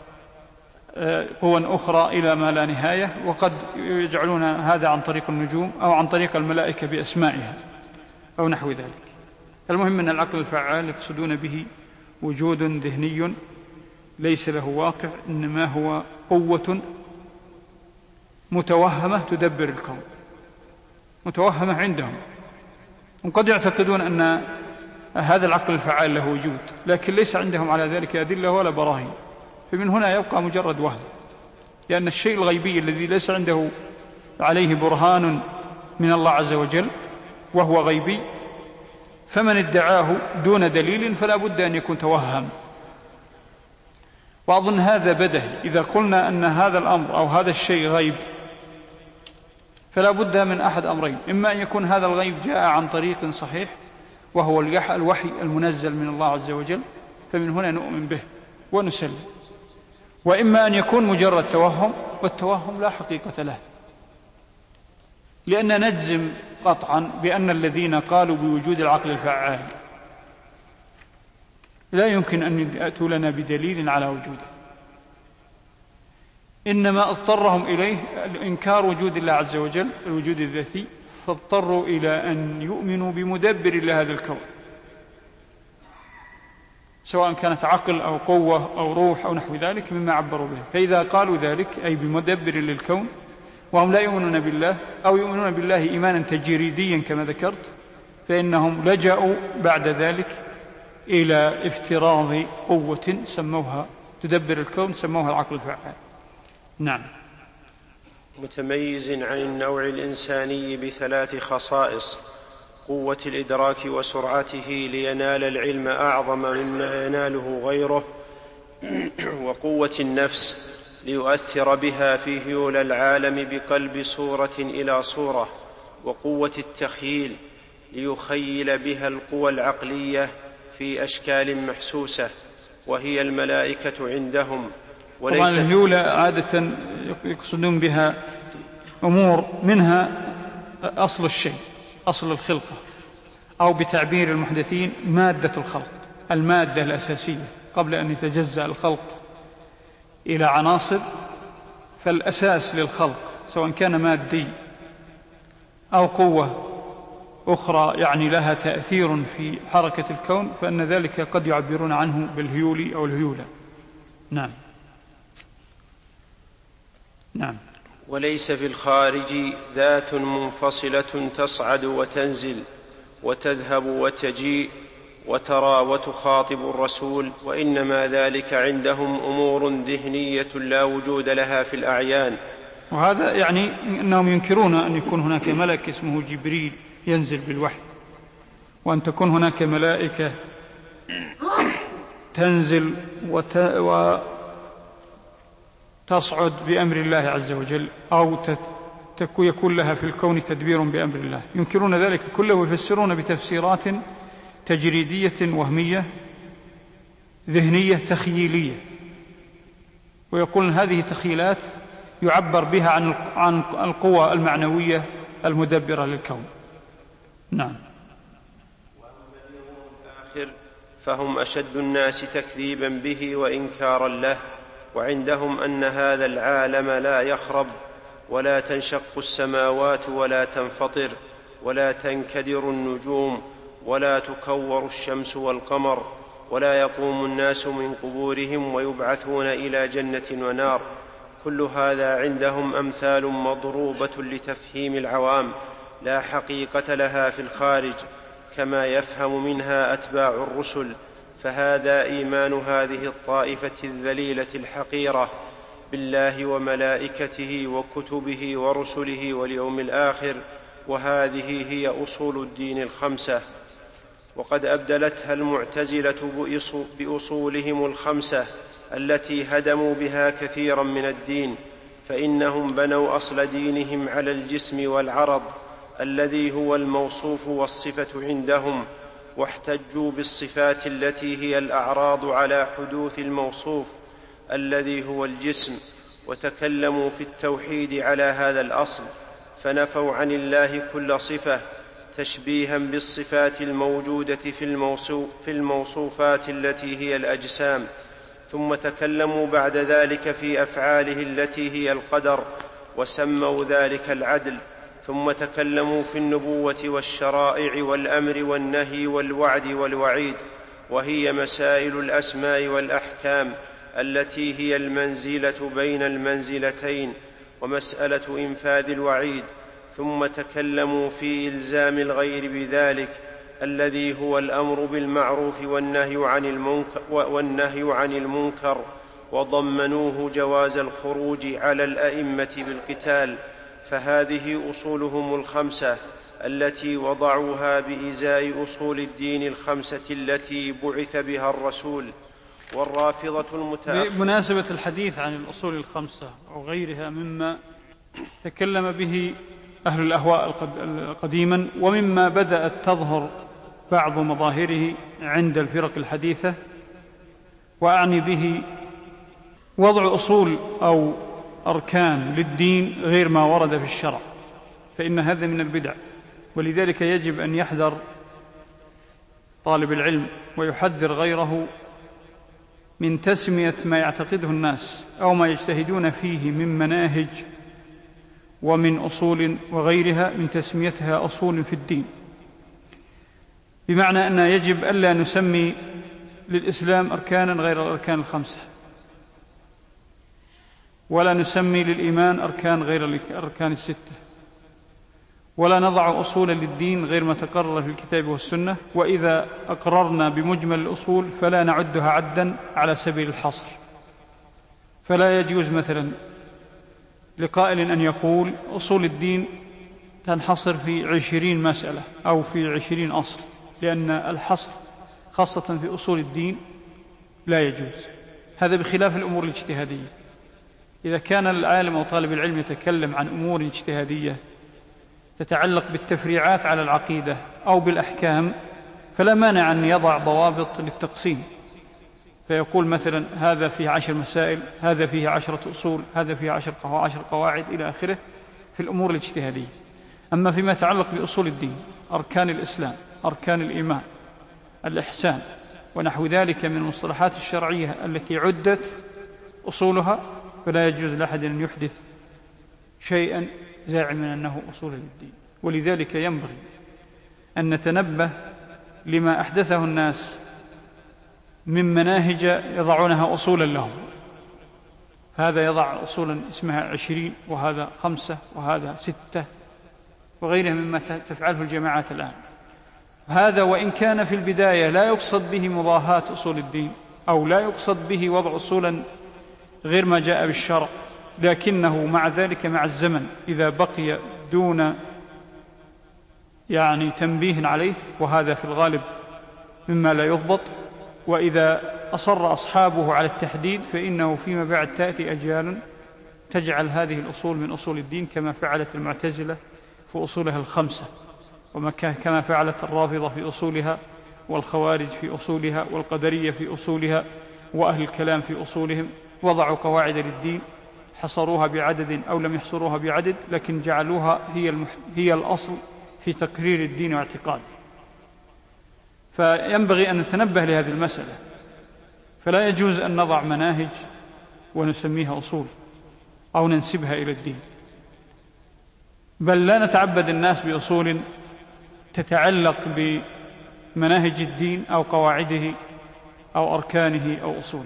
قوى أخرى إلى ما لا نهاية. وقد يجعلون هذا عن طريق النجوم أو عن طريق الملائكة بأسمائها أو نحو ذلك. المهم أن العقل الفعال يقصدون به وجود ذهني ليس له واقع، إنما هو قوة متوهمة تدبر الكون، متوهمة عندهم. وقد يعتقدون أن هذا العقل الفعال له وجود، لكن ليس عندهم على ذلك أدلة ولا براهين، فمن هنا يبقى مجرد وهم، لأن الشيء الغيبي الذي ليس عنده عليه برهان من الله عز وجل وهو غيبي، فمن ادعاه دون دليل فلا بد أن يكون توهم. وأظن هذا بدهي، إذا قلنا أن هذا الأمر أو هذا الشيء غيب فلا بد من أحد أمرين: إما أن يكون هذا الغيب جاء عن طريق صحيح وهو الوحي المنزل من الله عز وجل، فمن هنا نؤمن به ونسلم، وإما أن يكون مجرد توهم، والتوهم لا حقيقة له، لأن نجزم قطعا بأن الذين قالوا بوجود العقل الفعال لا يمكن أن يأتوا لنا بدليل على وجوده، إنما اضطرهم إليه إنكار وجود الله عز وجل الوجود الذاتي، فاضطروا إلى أن يؤمنوا بمدبر لهذا الكون، سواء كانت عقل أو قوة أو روح أو نحو ذلك مما عبروا به. فإذا قالوا ذلك أي بمدبر للكون وهم لا يؤمنون بالله أو يؤمنون بالله إيمانا تجريديا كما ذكرت، فإنهم لجأوا بعد ذلك إلى افتراض قوة سموها تدبر الكون، سموها العقل الفعال. نعم. متميز عن النوع الإنساني بثلاث خصائص: قوة الإدراك وسرعته لينال العلم أعظم مما يناله غيره، وقوة النفس ليؤثر بها في هيول العالم بقلب صورة إلى صورة، وقوة التخييل ليخيل بها القوى العقلية في أشكال محسوسة، وهي الملائكة عندهم. وليس طبعا الهيولة عادة يقصدون بها أمور منها أصل الشيء، أصل الخلقة، أو بتعبير المحدثين مادة الخلق، المادة الأساسية قبل أن يتجزأ الخلق إلى عناصر. فالأساس للخلق سواء كان مادي أو قوة أخرى يعني لها تأثير في حركة الكون، فإن ذلك قد يعبرون عنه بالهيول أو الهيولة. نعم. نعم. وليس في الخارج ذات منفصلة تصعد وتنزل وتذهب وتجيء وترى وتخاطب الرسول، وإنما ذلك عندهم أمور ذهنية لا وجود لها في الأعيان. وهذا يعني أنهم ينكرون أن يكون هناك ملك اسمه جبريل ينزل بالوحي، وأن تكون هناك ملائكة تنزل وت... وتصعد بأمر الله عز وجل، أو يكون لها في الكون تدبير بأمر الله. ينكرون ذلك كله ويفسرون بتفسيرات تجريدية وهمية ذهنية تخيلية، ويقولون هذه تخيلات يعبر بها عن عن القوى المعنوية المدبرة للكون. نعم. فهم أشد الناس تكذيبا به وإنكارا له، وعندهم أن هذا العالم لا يخرب ولا تنشق السماوات ولا تنفطر ولا تنكدر النجوم ولا تكور الشمس والقمر ولا يقوم الناس من قبورهم ويبعثون إلى جنة ونار. كل هذا عندهم أمثال مضروبة لتفهيم العوام لا حقيقة لها في الخارج، كما يفهم منها أتباع الرسل. فهذا إيمان هذه الطائفة الذليلة الحقيرة بالله وملائكته وكتبه ورسله واليوم الآخر، وهذه هي أصول الدين الخمسة. وقد أبدلتها المعتزلة بأصولهم الخمسة التي هدموا بها كثيرا من الدين، فإنهم بنوا أصل دينهم على الجسم والعرض الذي هو الموصوف والصفة عندهم، واحتجوا بالصفات التي هي الأعراض على حدوث الموصوف الذي هو الجسم، وتكلموا في التوحيد على هذا الأصل، فنفوا عن الله كل صفة تشبيها بالصفات الموجودة في الموصوفات التي هي الأجسام، ثم تكلموا بعد ذلك في أفعاله التي هي القدر وسموا ذلك العدل، ثم تكلموا في النبوة والشرائع والأمر والنهي والوعد والوعيد، وهي مسائل الأسماء والأحكام التي هي المنزلة بين المنزلتين ومسألة إنفاذ الوعيد، ثم تكلموا في إلزام الغير بذلك الذي هو الأمر بالمعروف والنهي عن المنكر, والنهي عن المنكر وضمنوه جواز الخروج على الأئمة بالقتال. فهذه أصولهم الخمسة التي وضعوها بإزاء أصول الدين الخمسة التي بعث بها الرسول. والرافضة المتأخرة. بمناسبة الحديث عن الأصول الخمسة وغيرها مما تكلم به أهل الأهواء قديما، ومما بدأت تظهر بعض مظاهره عند الفرق الحديثة، وأعني به وضع أصول أو أركان للدين غير ما ورد في الشرع، فإن هذا من البدع. ولذلك يجب أن يحذر طالب العلم ويحذر غيره من تسمية ما يعتقده الناس أو ما يجتهدون فيه من مناهج ومن أصول وغيرها، من تسميتها أصول في الدين، بمعنى أن يجب ألا نسمي للإسلام أركانا غير الأركان الخمسة، ولا نسمي للإيمان أركان غير الأركان الستة، ولا نضع أصولا للدين غير ما تقرر في الكتاب والسنة. وإذا أقررنا بمجمل الأصول فلا نعدها عدا على سبيل الحصر. فلا يجوز مثلا لقائل أن يقول أصول الدين تنحصر في عشرين مسألة أو في عشرين أصل، لأن الحصر خاصة في أصول الدين لا يجوز. هذا بخلاف الأمور الاجتهادية. إذا كان العالم أو طالب العلم يتكلم عن أمور اجتهادية تتعلق بالتفريعات على العقيدة أو بالأحكام، فلا مانع أن يضع ضوابط للتقسيم، فيقول مثلا هذا فيه عشر مسائل، هذا فيه عشرة أصول، هذا فيه عشر قواعد إلى آخره في الأمور الاجتهادية. أما فيما يتعلق بأصول الدين، أركان الإسلام، أركان الإيمان، الإحسان ونحو ذلك من المصطلحات الشرعية التي عدت أصولها، فلا يجوز لأحد أن يحدث شيئا زاعما أنه أصول للدين. ولذلك ينبغي أن نتنبه لما أحدثه الناس من مناهج يضعونها أصولا لهم. هذا يضع أصولا اسمها عشرين، وهذا خمسة، وهذا ستة، وغيرها مما تفعله الجماعات الآن. هذا وإن كان في البداية لا يقصد به مضاهاة أصول الدين، أو لا يقصد به وضع أصولا غير ما جاء بالشرع، لكنه مع ذلك مع الزمن إذا بقي دون يعني تنبيه عليه، وهذا في الغالب مما لا يضبط، وإذا أصر أصحابه على التحديد فإنه فيما بعد تأتي أجيال تجعل هذه الأصول من أصول الدين كما فعلت المعتزلة في أصولها الخمسة، وكما فعلت الرافضة في أصولها، والخوارج في أصولها، والقدرية في أصولها، وأهل الكلام في أصولهم. وضعوا قواعد للدين حصروها بعدد أو لم يحصروها بعدد، لكن جعلوها هي, المح... هي الأصل في تقرير الدين واعتقاده. فينبغي أن نتنبه لهذه المسألة، فلا يجوز أن نضع مناهج ونسميها أصول أو ننسبها إلى الدين، بل لا نتعبد الناس بأصول تتعلق بمناهج الدين أو قواعده أو أركانه أو أصوله،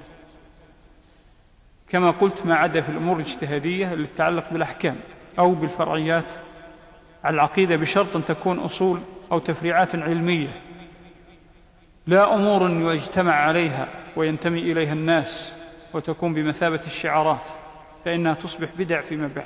كما قلت ما عدا في الأمور الاجتهادية اللي تتعلق بالأحكام أو بالفرعيات على العقيدة، بشرط أن تكون أصول أو تفريعات علمية، لا أمور يجتمع عليها وينتمي إليها الناس وتكون بمثابة الشعارات، فإنها تصبح بدع فيما بعد.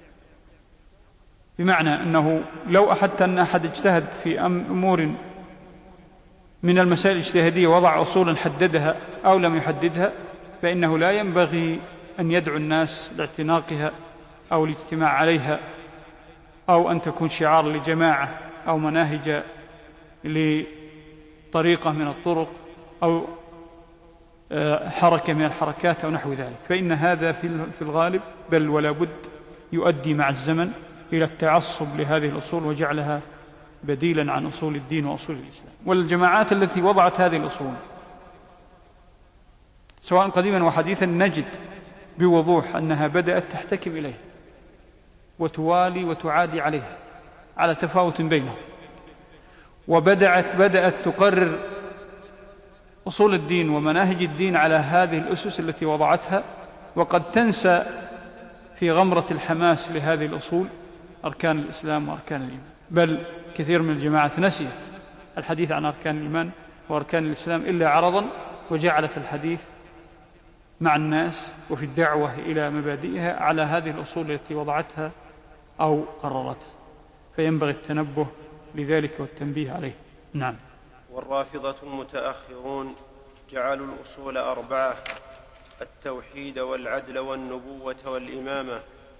بمعنى أنه لو أحدت أن أحد اجتهد في أمور من المسائل الاجتهادية وضع أصولا حددها أو لم يحددها، فإنه لا ينبغي أن يدعو الناس لاعتناقها أو الاجتماع عليها، أو أن تكون شعار لجماعة أو مناهج لطريقة من الطرق أو حركة من الحركات أو نحو ذلك، فإن هذا في الغالب بل ولا بد يؤدي مع الزمن إلى التعصب لهذه الأصول وجعلها بديلا عن أصول الدين وأصول الإسلام. والجماعات التي وضعت هذه الأصول سواء قديما وحديثا نجد بوضوح أنها بدأت تحتكم إليها وتوالي وتعادي عليها على تفاوت بينهم، وبدأت بدأت تقرر أصول الدين ومناهج الدين على هذه الأسس التي وضعتها، وقد تنسى في غمرة الحماس لهذه الأصول أركان الإسلام وأركان الإيمان، بل كثير من الجماعات نسيت الحديث عن أركان الإيمان وأركان الإسلام إلا عرضا، وجعلت الحديث مع الناس وفي الدعوة إلى مبادئها على هذه الأصول التي وضعتها أو قررتها، فينبغي التنبه لذلك والتنبيه عليه. نعم. والرافضة المتأخرون جعلوا الأصول أربعة: التوحيد والعدل والنبوة والإمامة.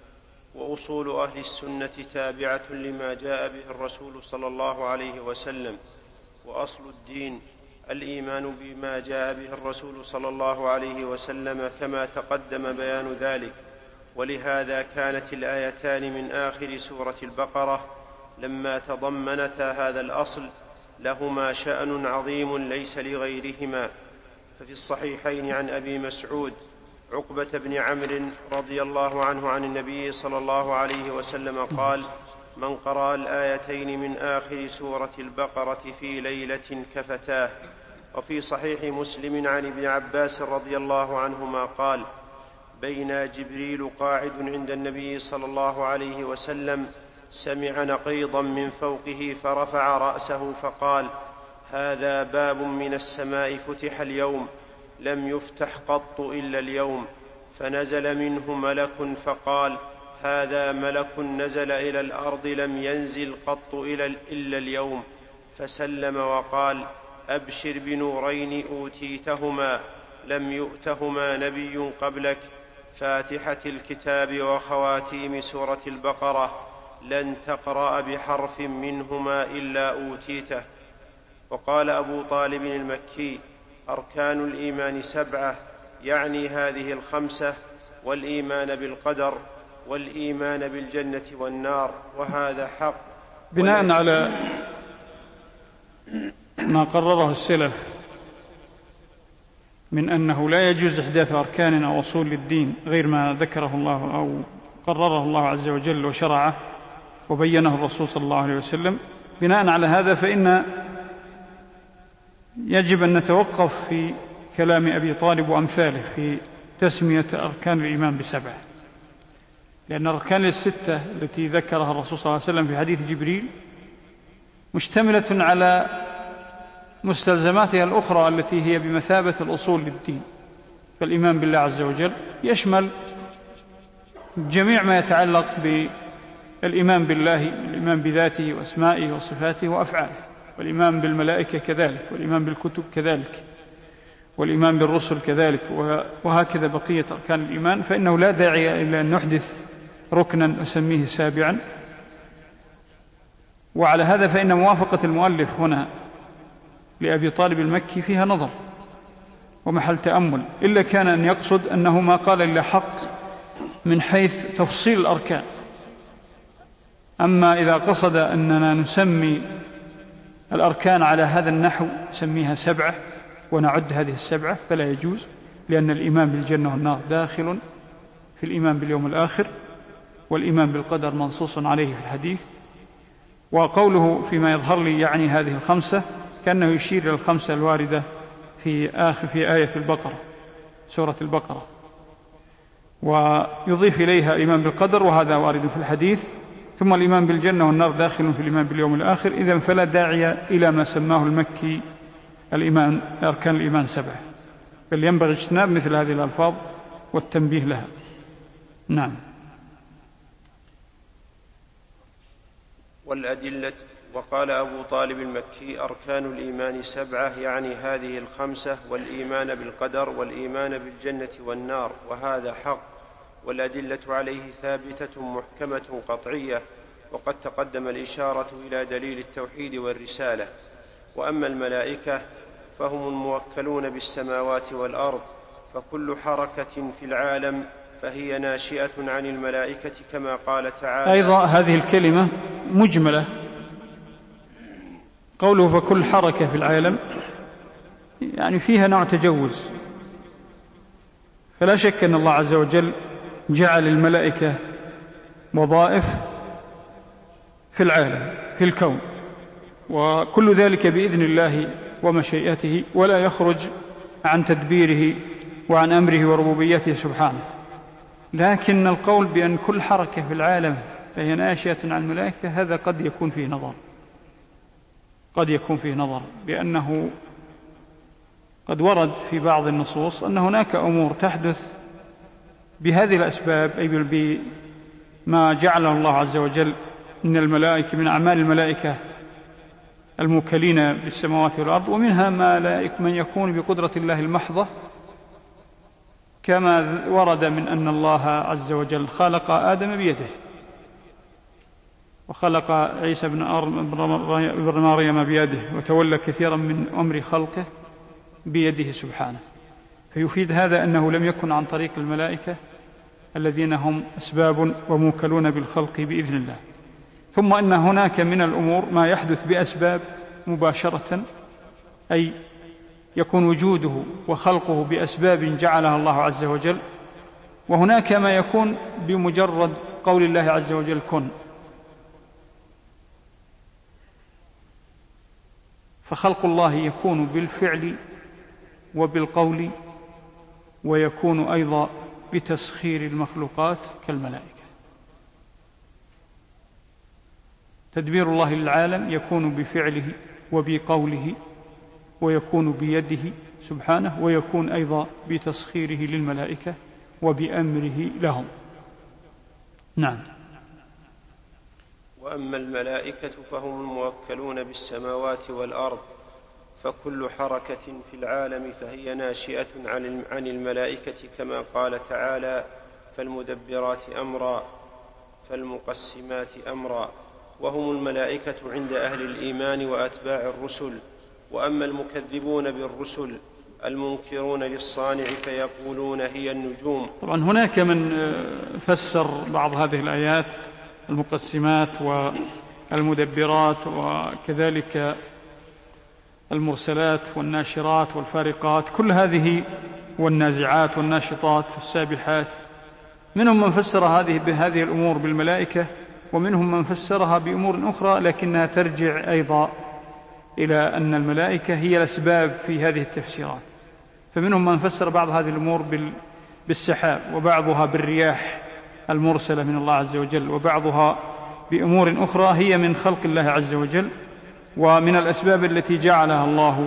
وأصول أهل السنة تابعة لما جاء به الرسول صلى الله عليه وسلم. وأصل الدين الإيمان بما جاء به الرسول صلى الله عليه وسلم كما تقدم بيان ذلك. ولهذا كانت الآيتان من آخر سورة البقرة لما تضمنتا هذا الأصل لهما شأن عظيم ليس لغيرهما. ففي الصحيحين عن أبي مسعود عقبة بن عمرو رضي الله عنه عن النبي صلى الله عليه وسلم قال: من قرأ الآيتين من آخر سورة البقرة في ليلة كفتاه. وفي صحيح مسلم عن ابن عباس رضي الله عنهما قال: بين جبريل قاعد عند النبي صلى الله عليه وسلم سمع نقيضا من فوقه فرفع رأسه فقال: هذا باب من السماء فتح اليوم لم يفتح قط إلا اليوم. فنزل منه ملك فقال: هذا ملك نزل إلى الأرض لم ينزل قط إلا اليوم. فسلم وقال: أبشر بنورين أوتيتهما لم يؤتهما نبي قبلك، فاتحة الكتاب وخواتيم سورة البقرة، لن تقرأ بحرف منهما إلا أوتيته. وقال أبو طالب المكي: أركان الإيمان سبعة، يعني هذه الخمسة: والإيمان بالقدر، والإيمان بالجنة والنار، وهذا حق. بناء على ما قرره السلف من أنه لا يجوز إحداث أركان أو أصول للدين غير ما ذكره الله أو قرره الله عز وجل وشرعه وبينه الرسول صلى الله عليه وسلم، بناء على هذا فإن يجب أن نتوقف في كلام أبي طالب وأمثاله في تسمية أركان الإيمان بسبعة، لأن الأركان الستة التي ذكرها الرسول صلى الله عليه وسلم في حديث جبريل مشتملة على مستلزماتها الأخرى التي هي بمثابة الأصول للدين. فالإيمان بالله عز وجل يشمل جميع ما يتعلق بالإيمان بالله، الإيمان بذاته وأسمائه وصفاته وأفعاله، والإيمان بالملائكة كذلك، والإيمان بالكتب كذلك، والإيمان بالرسل كذلك، وهكذا بقية أركان الإيمان، فإنه لا داعي إلا أن نحدث ركنا نسميه سابعا. وعلى هذا فإن موافقة المؤلف هنا لأبي طالب المكي فيها نظر ومحل تأمل، إلا كان أن يقصد أنه ما قال إلا حق من حيث تفصيل الأركان. أما إذا قصد أننا نسمي الأركان على هذا النحو نسميها سبعة ونعد هذه السبعة فلا يجوز، لأن الإيمان بالجنة والنار داخل في الإيمان باليوم الآخر، والإيمان بالقدر منصوص عليه في الحديث. وقوله فيما يظهر لي يعني هذه الخمسة كأنه يشير إلى الخمسة الواردة في آخر في آية البقرة، سورة البقرة، ويضيف إليها الإيمان بالقدر وهذا وارد في الحديث، ثم الإيمان بالجنة والنار داخل في الإيمان باليوم الآخر. إذن فلا داعي إلى ما سماه المكي الإيمان أركان الإيمان سبعة، بل ينبغي اجتناب مثل هذه الألفاظ والتنبيه لها. نعم. والأدلة. وقال أبو طالب المكي: أركان الإيمان سبعة، يعني هذه الخمسة، والإيمان بالقدر والإيمان بالجنة والنار، وهذا حق، والأدلة عليه ثابتة محكمة قطعية، وقد تقدم الإشارة إلى دليل التوحيد والرسالة. وأما الملائكة فهم الموكلون بالسماوات والأرض، فكل حركة في العالم فهي ناشئة عن الملائكة كما قال تعالى. أيضا هذه الكلمة مجملة، قوله فكل حركة في العالم يعني فيها نوع تجوز، فلا شك أن الله عز وجل جعل الملائكة وظائف في العالم في الكون، وكل ذلك بإذن الله ومشيئته، ولا يخرج عن تدبيره وعن أمره وربوبيته سبحانه. لكن القول بأن كل حركة في العالم فهي ناشئة عن الملائكة هذا قد يكون فيه نظر، قد يكون فيه نظر بأنه قد ورد في بعض النصوص أن هناك أمور تحدث بهذه الأسباب، أي بما جعله الله عز وجل من الملائكة، من أعمال الملائكة الموكلين بالسماوات والأرض، ومنها ما لا من يكون بقدرة الله المحضة، كما ورد من أن الله عز وجل خلق آدم بيده، وخلق عيسى بن مريم بيده، وتولى كثيرا من أمر خلقه بيده سبحانه. فيفيد هذا أنه لم يكن عن طريق الملائكة الذين هم أسباب وموكلون بالخلق بإذن الله. ثم أن هناك من الأمور ما يحدث بأسباب مباشرة، أي يكون وجوده وخلقه بأسباب جعلها الله عز وجل، وهناك ما يكون بمجرد قول الله عز وجل كن. فخلق الله يكون بالفعل وبالقول، ويكون أيضا بتسخير المخلوقات كالملائكة. تدبير الله للعالم يكون بفعله وبقوله، ويكون بيده سبحانه، ويكون أيضا بتسخيره للملائكة وبأمره لهم. نعم. وأما الملائكة فهم الموكلون بالسماوات والأرض، فكل حركة في العالم فهي ناشئة عن الملائكة كما قال تعالى: فالمدبرات أمرا فالمقسمات أمرا. وهم الملائكة عند أهل الإيمان وأتباع الرسل. وأما المكذبون بالرسل المنكرون للصانع فيقولون هي النجوم. طبعا هناك من فسر بعض هذه الآيات المقسمات والمدبرات، وكذلك المرسلات والناشرات والفارقات، كل هذه والنازعات والناشطات والسابحات. منهم من فسر هذه بهذه الأمور بالملائكة، ومنهم من فسرها بأمور أخرى لكنها ترجع أيضا إلى أن الملائكة هي الأسباب في هذه التفسيرات. فمنهم من فسر بعض هذه الأمور بالسحاب، وبعضها بالرياح المرسلة من الله عز وجل، وبعضها بأمور أخرى هي من خلق الله عز وجل ومن الأسباب التي جعلها الله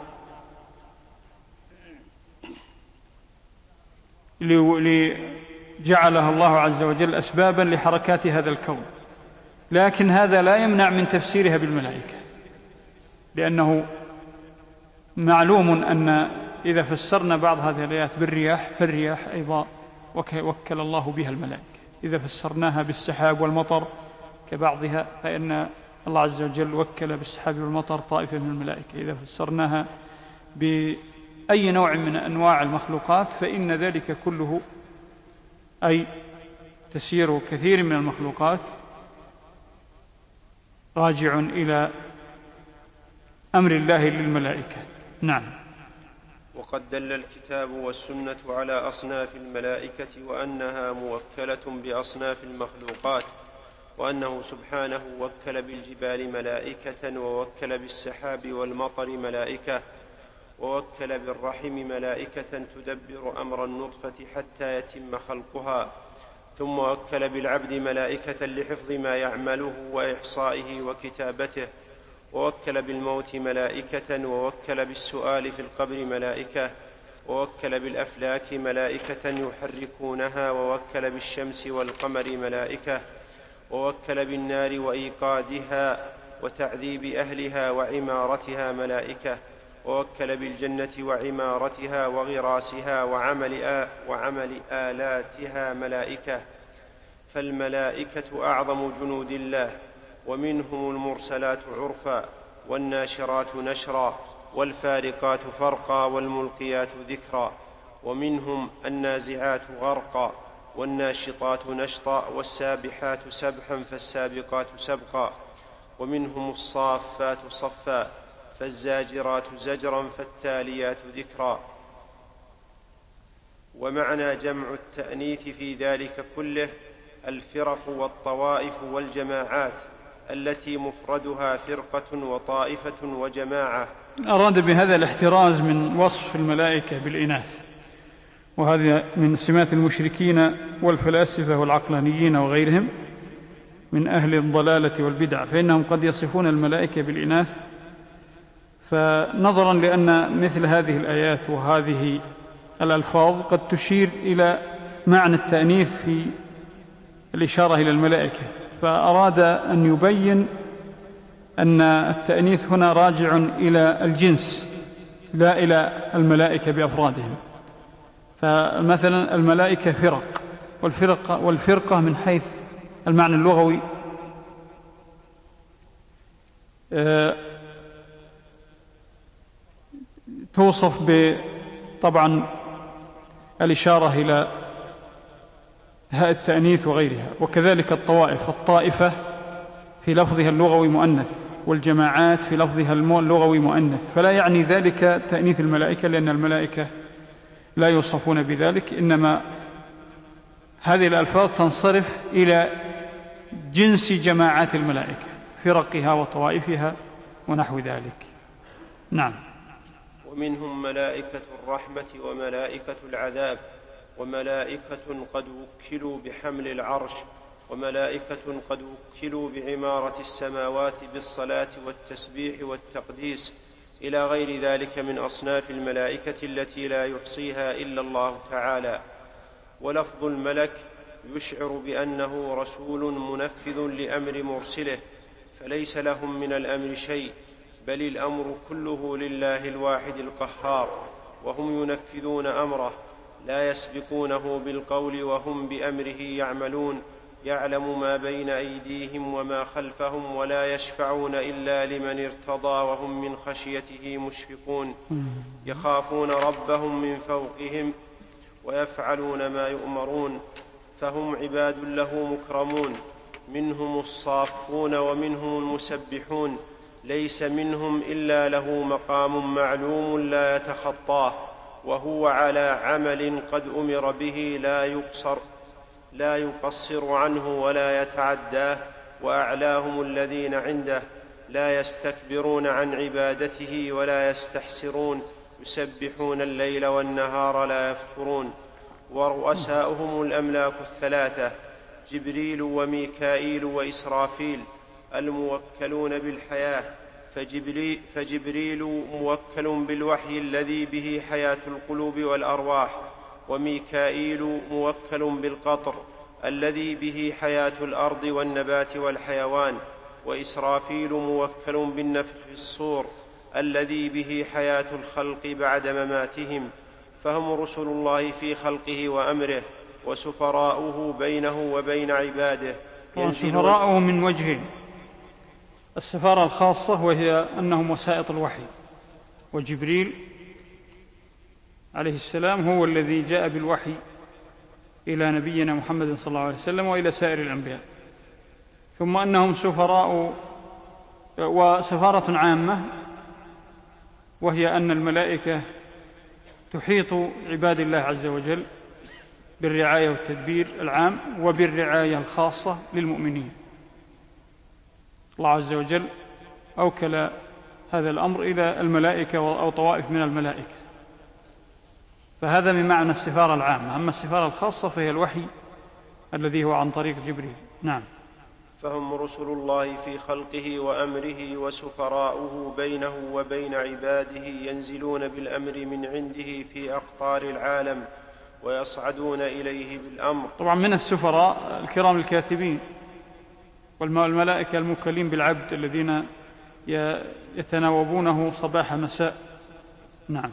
جعلها الله عز وجل أسبابا لحركات هذا الكون. لكن هذا لا يمنع من تفسيرها بالملائكة، لأنه معلوم أن إذا فسرنا بعض هذه الآيات بالرياح فالرياح أيضا وكل الله بها الملائكة. إذا فسرناها بالسحاب والمطر كبعضها فإن الله عز وجل وكل بالسحاب والمطر طائفة من الملائكة. إذا فسرناها بأي نوع من أنواع المخلوقات فإن ذلك كله، أي تسير كثير من المخلوقات، راجع إلى أمر الله للملائكة. نعم. وقد دل الكتاب والسنة على أصناف الملائكة وأنها موكلة بأصناف المخلوقات، وأنه سبحانه وكل بالجبال ملائكة، ووكل بالسحاب والمطر ملائكة، ووكل بالرحم ملائكة تدبر أمر النطفة حتى يتم خلقها، ثم وكل بالعبد ملائكة لحفظ ما يعمله وإحصائه وكتابته، ووكل بالموت ملائكة، ووكل بالسؤال في القبر ملائكة، ووكل بالأفلاك ملائكة يحركونها، ووكل بالشمس والقمر ملائكة، ووكل بالنار وإيقادها وتعذيب أهلها وعمارتها ملائكة، ووكل بالجنة وعمارتها وغراسها وعمل, آ وعمل آلاتها ملائكة. فالملائكة أعظم جنود الله، ومنهم المرسلات عرفا، والناشرات نشرا، والفارقات فرقا، والملقيات ذكرا، ومنهم النازعات غرقا، والناشطات نشطا، والسابحات سبحا، فالسابقات سبقا، ومنهم الصافات صفا، فالزاجرات زجرا، فالتاليات ذكرا. ومعنى جمع التأنيث في ذلك كله الفرق والطوائف والجماعات التي مفردها فرقة وطائفة وجماعة. أراد بهذا الاحتراز من وصف الملائكة بالإناث، وهذا من سمات المشركين والفلاسفة والعقلانيين وغيرهم من أهل الضلالة والبدع، فإنهم قد يصفون الملائكة بالإناث. فنظرا لأن مثل هذه الآيات وهذه الألفاظ قد تشير إلى معنى التأنيث في الإشارة إلى الملائكة، فأراد أن يبين أن التأنيث هنا راجع إلى الجنس لا إلى الملائكة بأفرادهم. فمثلا الملائكة فرق، والفرقة, والفرقة من حيث المعنى اللغوي توصف بطبعا الإشارة إلى هاء التأنيث وغيرها، وكذلك الطوائف، الطائفة في لفظها اللغوي مؤنث، والجماعات في لفظها اللغوي مؤنث، فلا يعني ذلك تأنيث الملائكة، لأن الملائكة لا يوصفون بذلك، إنما هذه الألفاظ تنصرف إلى جنس جماعات الملائكة، فرقها وطوائفها ونحو ذلك. نعم. ومنهم ملائكة الرحمة وملائكة العذاب، وملائكة قد وكلوا بحمل العرش، وملائكة قد وكلوا بعمارة السماوات بالصلاة والتسبيح والتقديس، إلى غير ذلك من أصناف الملائكة التي لا يحصيها إلا الله تعالى. ولفظ الملك يشعر بأنه رسول منفذ لأمر مرسله، فليس لهم من الأمر شيء، بل الأمر كله لله الواحد القهار، وهم ينفذون أمره، لا يسبقونه بالقول وهم بأمره يعملون، يعلم ما بين أيديهم وما خلفهم، ولا يشفعون إلا لمن ارتضى، وهم من خشيته مشفقون، يخافون ربهم من فوقهم ويفعلون ما يؤمرون، فهم عباد له مكرمون، منهم الصافون ومنهم المسبحون، ليس منهم إلا له مقام معلوم لا يتخطاه، وهو على عمل قد أمر به لا يقصر لا يقصر عنه ولا يتعداه، وأعلاهم الذين عنده لا يستكبرون عن عبادته ولا يستحسرون، يسبحون الليل والنهار لا يفترون. ورؤساؤهم الأملاك الثلاثة، جبريل وميكائيل وإسرافيل، الموكلون بالحياة، فجبريل, فجبريل موكل بالوحي الذي به حياة القلوب والأرواح، وميكائيل موكل بالقطر الذي به حياة الأرض والنبات والحيوان، وإسرافيل موكل بالنفخ في الصور الذي به حياة الخلق بعد مماتهم، فهم رسل الله في خلقه وأمره وسفراؤه بينه وبين عباده. سفراؤه من وجهين: السفارة الخاصة وهي أنهم وسائط الوحي، وجبريل عليه السلام هو الذي جاء بالوحي إلى نبينا محمد صلى الله عليه وسلم وإلى سائر الأنبياء. ثم أنهم سفراء وسفارة عامة، وهي أن الملائكة تحيط عباد الله عز وجل بالرعاية والتدبير العام وبالرعاية الخاصة للمؤمنين. الله عز وجل أوكل هذا الأمر إلى الملائكة أو طوائف من الملائكة، فهذا من معنى السفارة العامة. أما السفارة الخاصة فهي الوحي الذي هو عن طريق جبريل. نعم. فهم رسل الله في خلقه وأمره وسفراؤه بينه وبين عباده، ينزلون بالأمر من عنده في أقطار العالم ويصعدون إليه بالأمر. طبعا من السفراء الكرام الكاتبين والملائكة الموكلين بالعبد الذين يتناوبونه صباح مساء. نعم.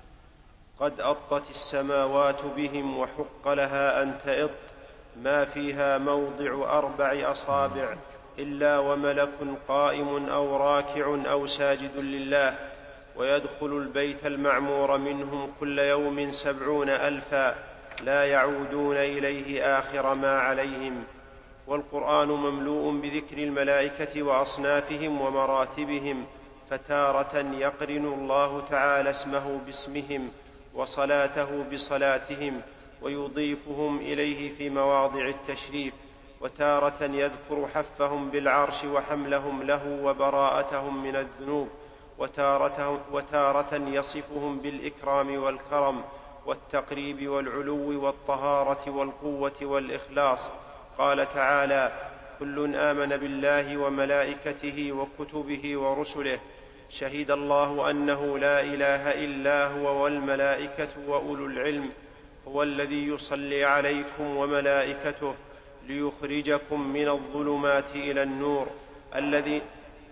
قد أطت السماوات بهم وحق لها أن تئط، ما فيها موضع أربع أصابع إلا وملك قائم أو راكع أو ساجد لله، ويدخل البيت المعمور منهم كل يوم سبعون ألفا لا يعودون إليه آخر ما عليهم. والقرآن مملوء بذكر الملائكة وأصنافهم ومراتبهم، فتارة يقرن الله تعالى اسمه باسمهم وصلاته بصلاتهم ويضيفهم إليه في مواضع التشريف، وتارة يذكر حفهم بالعرش وحملهم له وبراءتهم من الذنوب، وتارة, وتارة يصفهم بالإكرام والكرم والتقريب والعلو والطهارة والقوة والإخلاص. قال تعالى: كل آمن بالله وملائكته وكتبه ورسله، شهد الله أنه لا إله إلا هو والملائكة وأولو العلم، هو الذي يصلي عليكم وملائكته ليخرجكم من الظلمات إلى النور. الذي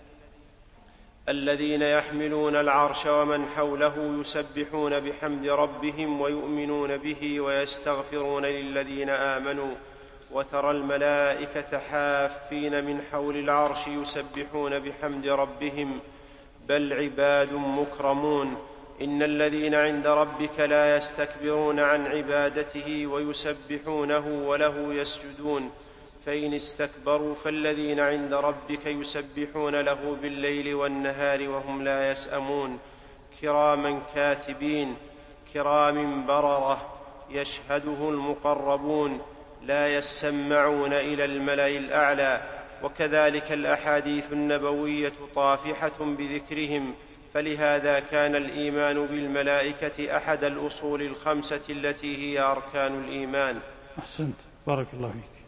الذين يحملون العرش ومن حوله يسبحون بحمد ربهم ويؤمنون به ويستغفرون للذين آمنوا، وترى الملائكة حافين من حول العرش يسبحون بحمد ربهم، بل عباد مكرمون. إن الذين عند ربك لا يستكبرون عن عبادته ويسبحونه وله يسجدون، فإن استكبروا فالذين عند ربك يسبحون له بالليل والنهار وهم لا يسأمون، كراما كاتبين كرام بررة يشهده المقربون لا يسمعون إلى الملأ الأعلى. وكذلك الأحاديث النبوية طافحة بذكرهم، فلهذا كان الإيمان بالملائكة أحد الأصول الخمسة التي هي أركان الإيمان. أحسنت، بارك الله فيك.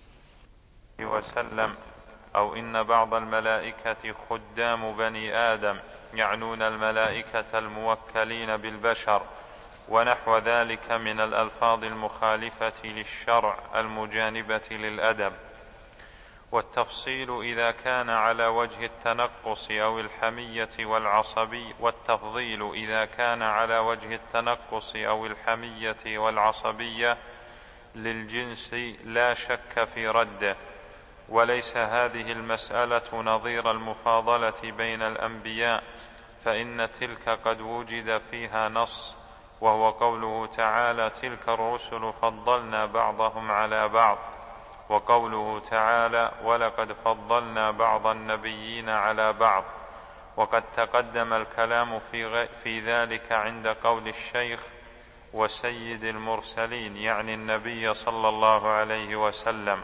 وسلم أو إن بعض الملائكة خدام بني آدم، يعنون الملائكة الموكلين بالبشر، ونحو ذلك من الألفاظ المخالفة للشرع المجانبة للأدب. والتفصيل إذا كان على وجه التنقص أو الحمية والعصبي والتفضيل إذا كان على وجه التنقص أو الحمية والعصبية للجنس لا شك في رده. وليس هذه المسألة نظير المفاضلة بين الأنبياء، فإن تلك قد وجد فيها نص، وهو قوله تعالى: تلك الرسل فضلنا بعضهم على بعض، وقوله تعالى: ولقد فضلنا بعض النبيين على بعض. وقد تقدم الكلام في, في ذلك عند قول الشيخ: وسيد المرسلين، يعني النبي صلى الله عليه وسلم.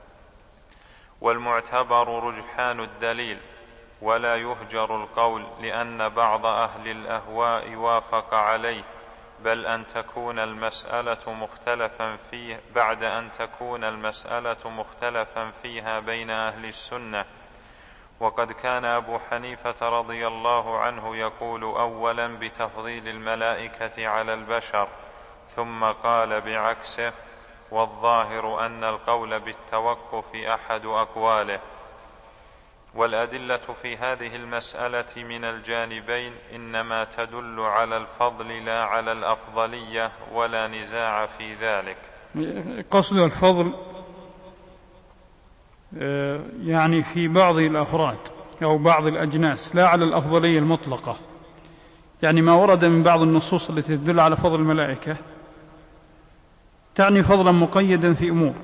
والمعتبر رجحان الدليل، ولا يهجر القول، لأن بعض أهل الأهواء وافق عليه، بل أن تكون المسألة مختلفا فيه بعد أن تكون المسألة مختلفا فيها بين أهل السنة. وقد كان أبو حنيفة رضي الله عنه يقول أولا بتفضيل الملائكة على البشر، ثم قال بعكسه، والظاهر أن القول بالتوقف أحد أقواله. والأدلة في هذه المسألة من الجانبين إنما تدل على الفضل لا على الأفضلية، ولا نزاع في ذلك. قصد الفضل يعني في بعض الأفراد أو بعض الأجناس، لا على الأفضلية المطلقة. يعني ما ورد من بعض النصوص التي تدل على فضل الملائكة تعني فضلا مقيدا في أمور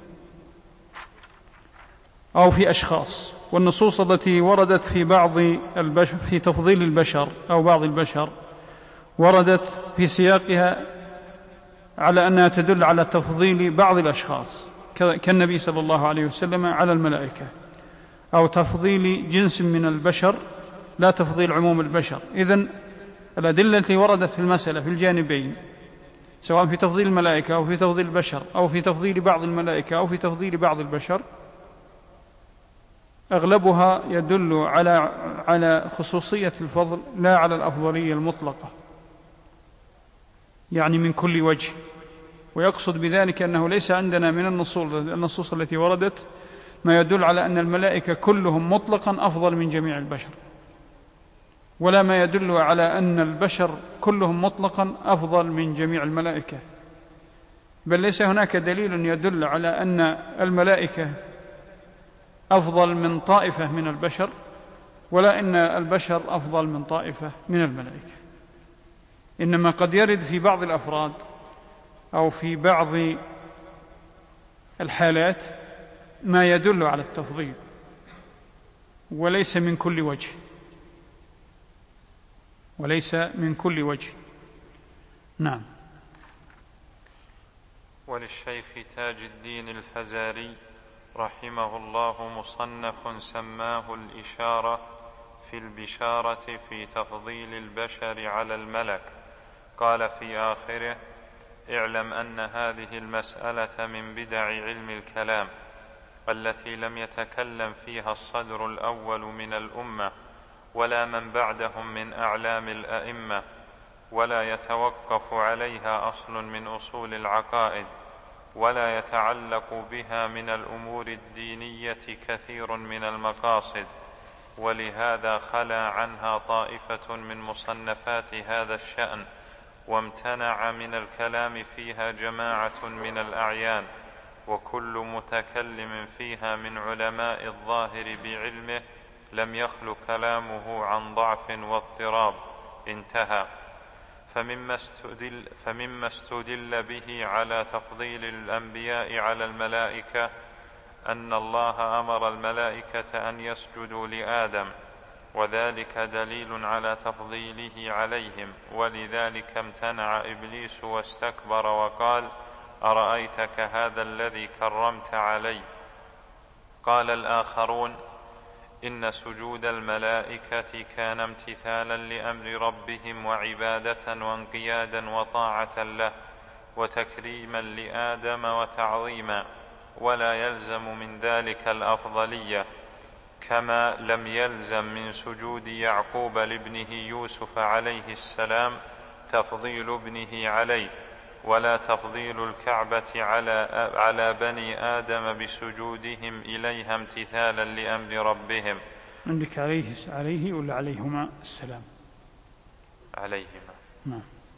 أو في أشخاص، والنصوص التي وردت في بعض البشر في تفضيل البشر أو بعض البشر وردت في سياقها على أنها تدل على تفضيل بعض الأشخاص كالنبي صلى الله عليه وسلم على الملائكة، أو تفضيل جنس من البشر لا تفضيل عموم البشر. إذن الأدلة التي وردت في المسألة في الجانبين، سواء في تفضيل الملائكة أو في تفضيل البشر أو في تفضيل بعض الملائكة أو في تفضيل بعض البشر، أغلبها يدل على على خصوصية الفضل لا على الأفضلية المطلقة، يعني من كل وجه. ويقصد بذلك أنه ليس عندنا من النصوص النصوص التي وردت ما يدل على أن الملائكة كلهم مطلقا أفضل من جميع البشر، ولا ما يدل على أن البشر كلهم مطلقا أفضل من جميع الملائكة، بل ليس هناك دليل يدل على أن الملائكة أفضل من طائفة من البشر، ولا أن البشر أفضل من طائفة من الملائكة. إنما قد يرد في بعض الأفراد أو في بعض الحالات ما يدل على التفضيل، وليس من كل وجه وليس من كل وجه. نعم. وللشيخ تاج الدين الفزاري رحمه الله مصنف سماه الإشارة في البشارة في تفضيل البشر على الملك. قال في آخره: اعلم أن هذه المسألة من بدع علم الكلام التي لم يتكلم فيها الصدر الأول من الأمة ولا من بعدهم من أعلام الأئمة، ولا يتوقف عليها أصل من أصول العقائد، ولا يتعلق بها من الأمور الدينية كثير من المقاصد، ولهذا خلا عنها طائفة من مصنفات هذا الشأن، وامتنع من الكلام فيها جماعة من الأعيان، وكل متكلم فيها من علماء الظاهر بعلمه لم يخل كلامه عن ضعف واضطراب. انتهى. فمما استدل, فمما استدل به على تفضيل الأنبياء على الملائكة أن الله أمر الملائكة أن يسجدوا لآدم، وذلك دليل على تفضيله عليهم، ولذلك امتنع إبليس واستكبر وقال: أرأيتك هذا الذي كرمت علي. قال الآخرون: إن سجود الملائكة كان امتثالا لأمر ربهم وعبادة وانقيادا وطاعة له وتكريما لآدم وتعظيما، ولا يلزم من ذلك الأفضلية، كما لم يلزم من سجود يعقوب لابنه يوسف عليه السلام تفضيل ابنه عليه، ولا تفضيل الكعبة على, على بني آدم بسجودهم إليها امتثالا لأمر ربهم. عندك عليه عليه ولا عليهما السلام؟ عليهما. نعم.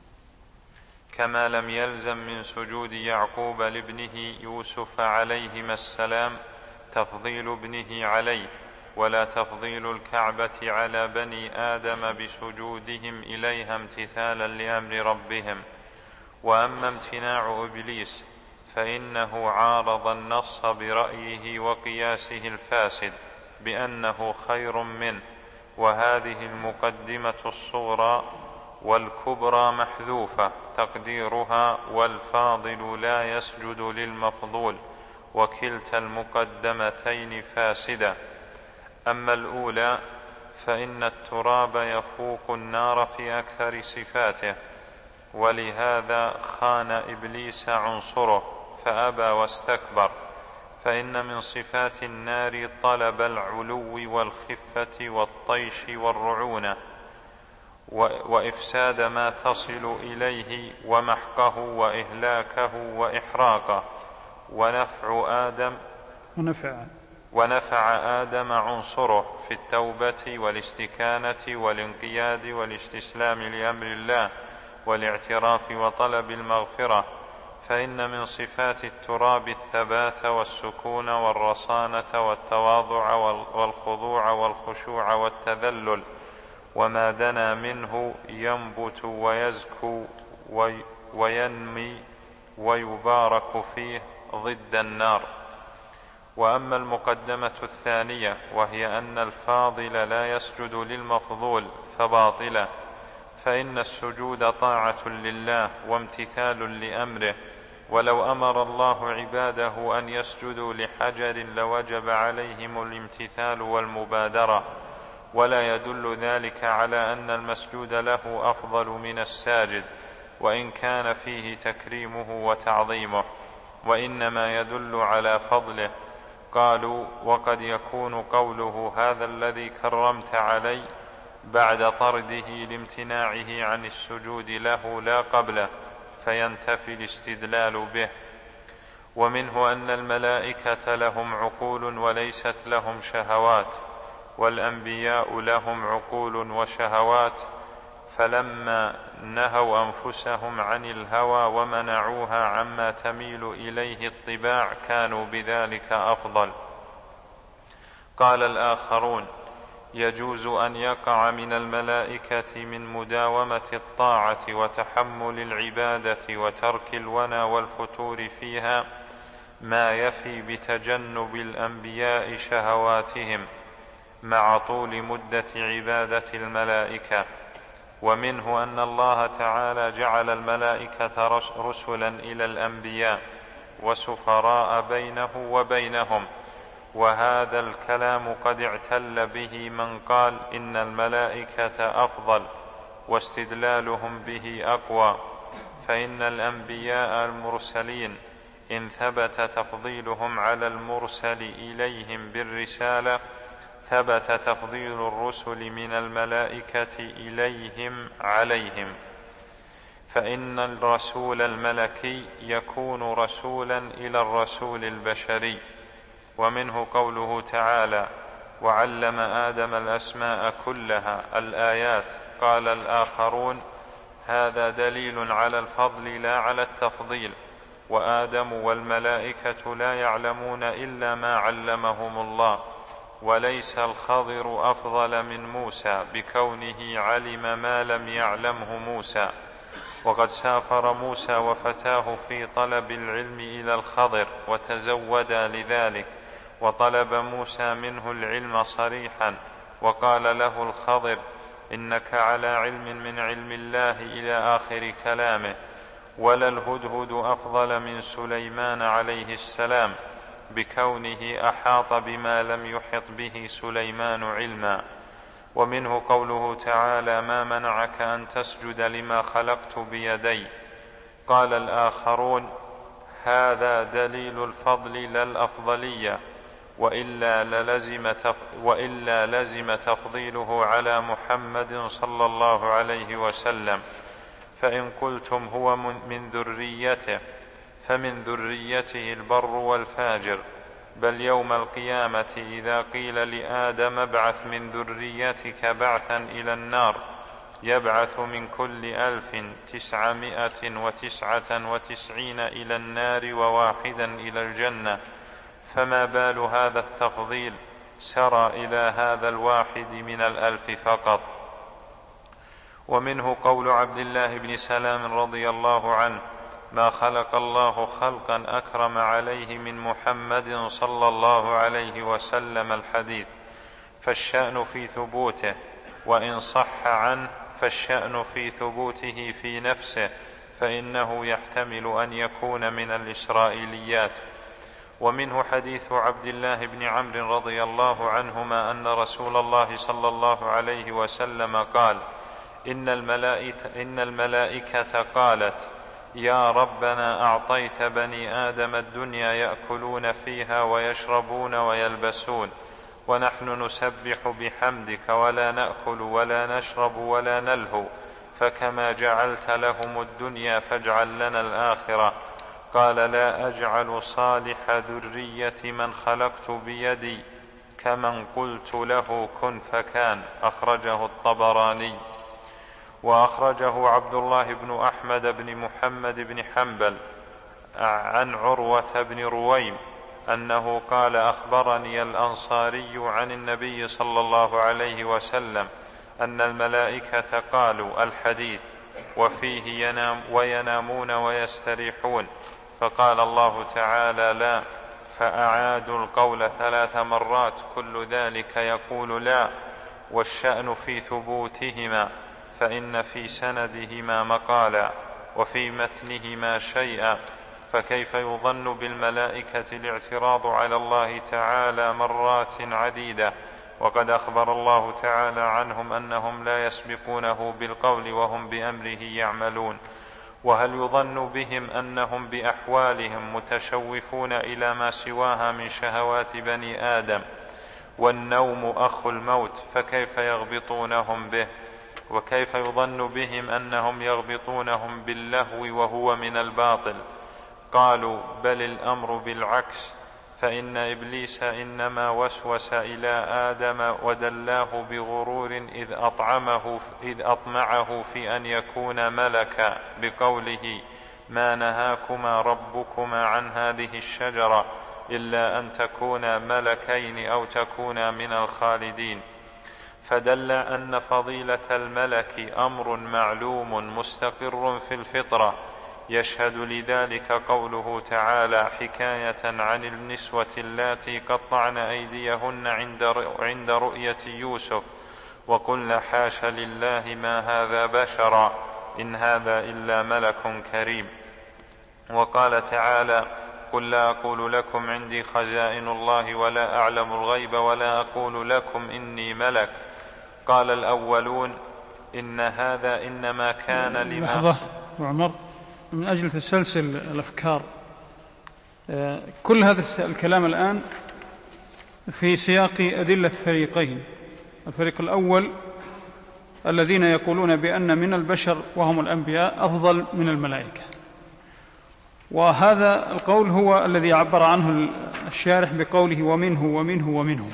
كما لم يلزم من سجود يعقوب لابنه يوسف عليهما السلام تفضيل ابنه عليه، ولا تفضيل الكعبة على بني آدم بسجودهم إليها امتثالا لأمر ربهم. وأما امتناع إبليس فإنه عارض النص برأيه وقياسه الفاسد بأنه خير منه، وهذه المقدمة الصغرى، والكبرى محذوفة تقديرها: والفاضل لا يسجد للمفضول، وكلتا المقدمتين فاسدة. أما الأولى فإن التراب يفوق النار في أكثر صفاته، ولهذا خان إبليس عنصره فأبى واستكبر، فإن من صفات النار طلب العلو والخفة والطيش والرعونة، وإفساد ما تصل إليه ومحقه وإهلاكه وإحراقه. ونفع آدم ونفع ونفع آدم عنصره في التوبة والاستكانة والانقياد والاستسلام لأمر الله والاعتراف وطلب المغفرة، فإن من صفات التراب الثبات والسكون والرصانة والتواضع والخضوع والخشوع والتذلل، وما دنا منه ينبت ويزكو وينمي ويبارك فيه ضد النار. وأما المقدمة الثانية وهي أن الفاضل لا يسجد للمفضول فباطلة، فإن السجود طاعة لله وامتثال لأمره، ولو أمر الله عباده أن يسجدوا لحجر لوجب عليهم الامتثال والمبادرة، ولا يدل ذلك على أن المسجود له أفضل من الساجد وإن كان فيه تكريمه وتعظيمه، وإنما يدل على فضله. قالوا: وقد يكون قوله هذا الذي كرمت علي بعد طرده لامتناعه عن السجود له لا قبله، فينتفي الاستدلال به. ومنه أن الملائكة لهم عقول وليست لهم شهوات، والأنبياء لهم عقول وشهوات، فلما نهوا أنفسهم عن الهوى ومنعوها عما تميل إليه الطباع كانوا بذلك أفضل. قال الآخرون: يجوز أن يقع من الملائكة من مداومة الطاعة وتحمل العبادة وترك الونى والفتور فيها ما يفي بتجنب الأنبياء شهواتهم مع طول مدة عبادة الملائكة. ومنه أن الله تعالى جعل الملائكة رسلا إلى الأنبياء وسفراء بينه وبينهم، وهذا الكلام قد اعتل به من قال إن الملائكة أفضل، واستدلالهم به أقوى، فإن الأنبياء المرسلين إن ثبت تفضيلهم على المرسل إليهم بالرسالة ثبت تفضيل الرسل من الملائكة إليهم عليهم، فإن الرسول الملكي يكون رسولا إلى الرسول البشري. ومنه قوله تعالى: وعلم آدم الأسماء كلها الآيات. قال الآخرون: هذا دليل على الفضل لا على التفضيل، وآدم والملائكة لا يعلمون إلا ما علمهم الله، وليس الخضر أفضل من موسى بكونه علم ما لم يعلمه موسى. وقد سافر موسى وفتاه في طلب العلم إلى الخضر وتزودا لذلك، وطلب موسى منه العلم صريحا، وقال له الخضر: إنك على علم من علم الله إلى آخر كلامه. ولا الهدهد أفضل من سليمان عليه السلام بكونه أحاط بما لم يحط به سليمان علما. ومنه قوله تعالى: ما منعك أن تسجد لما خلقت بيدي. قال الآخرون: هذا دليل الفضل لا الأفضلية، وإلا للزم, تف... وإلا لزم تفضيله على محمد صلى الله عليه وسلم. فإن قلتم هو من ذريته فمن ذريته البر والفاجر، بل يوم القيامة إذا قيل لآدم ابعث من ذريتك بعثا إلى النار يبعث من كل ألف تسعمائة وتسعة وتسعين إلى النار وواحدا إلى الجنة، فما بال هذا التفضيل سرى إلى هذا الواحد من الألف فقط. ومنه قول عبد الله بن سلام رضي الله عنه: ما خلق الله خلقا أكرم عليه من محمد صلى الله عليه وسلم الحديث، فالشأن في ثبوته، وإن صح عنه فالشأن في ثبوته في نفسه، فإنه يحتمل أن يكون من الإسرائيليات. ومنه حديث عبد الله بن عمرو رضي الله عنهما أن رسول الله صلى الله عليه وسلم قال: إن الملائكة, إن الملائكة قالت: يا ربنا أعطيت بني آدم الدنيا يأكلون فيها ويشربون ويلبسون، ونحن نسبح بحمدك ولا نأكل ولا نشرب ولا نلهو، فكما جعلت لهم الدنيا فاجعل لنا الآخرة. قال لا أجعل صالح ذرية من خلقت بيدي كمن قلت له كن فكان. أخرجه الطبراني. وأخرجه عبد الله بن أحمد بن محمد بن حنبل عن عروة بن رويم أنه قال أخبرني الأنصاري عن النبي صلى الله عليه وسلم أن الملائكة قالوا الحديث وفيه ينام وينامون ويستريحون، فقال الله تعالى لا، فأعادوا القول ثلاث مرات كل ذلك يقول لا، والشأن في ثبوتهما، فإن في سندهما مقالا وفي متنهما شيئا، فكيف يظن بالملائكة الاعتراض على الله تعالى مرات عديدة، وقد أخبر الله تعالى عنهم أنهم لا يسبقونه بالقول وهم بأمره يعملون. وهل يظن بهم أنهم بأحوالهم متشوفون إلى ما سواها من شهوات بني آدم، والنوم أخو الموت، فكيف يغبطونهم به؟ وكيف يظن بهم أنهم يغبطونهم باللهو وهو من الباطل؟ قالوا بل الأمر بالعكس، فإن إبليس إنما وسوس إلى آدم ودلاه بغرور إذ أطعمه إذ أطمعه في أن يكون ملكا بقوله ما نهاكما ربكما عن هذه الشجرة إلا أن تكونا ملكين أو تكونا من الخالدين، فدل أن فضيلة الملك أمر معلوم مستقر في الفطرة، يشهد لذلك قوله تعالى حكاية عن النسوة اللاتي قطعن أيديهن عند رؤية يوسف وقلن حاش لله ما هذا بشرا إن هذا إلا ملك كريم. وقال تعالى قل لا أقول لكم عندي خزائن الله ولا أعلم الغيب ولا أقول لكم إني ملك. قال الأولون إن هذا إنما كان لما لحظة وعمر من أجل تسلسل الأفكار. كل هذا الكلام الآن في سياق أدلة فريقين. الفريق الأول الذين يقولون بأن من البشر وهم الأنبياء أفضل من الملائكة، وهذا القول هو الذي عبر عنه الشارح بقوله ومنه ومنه ومنه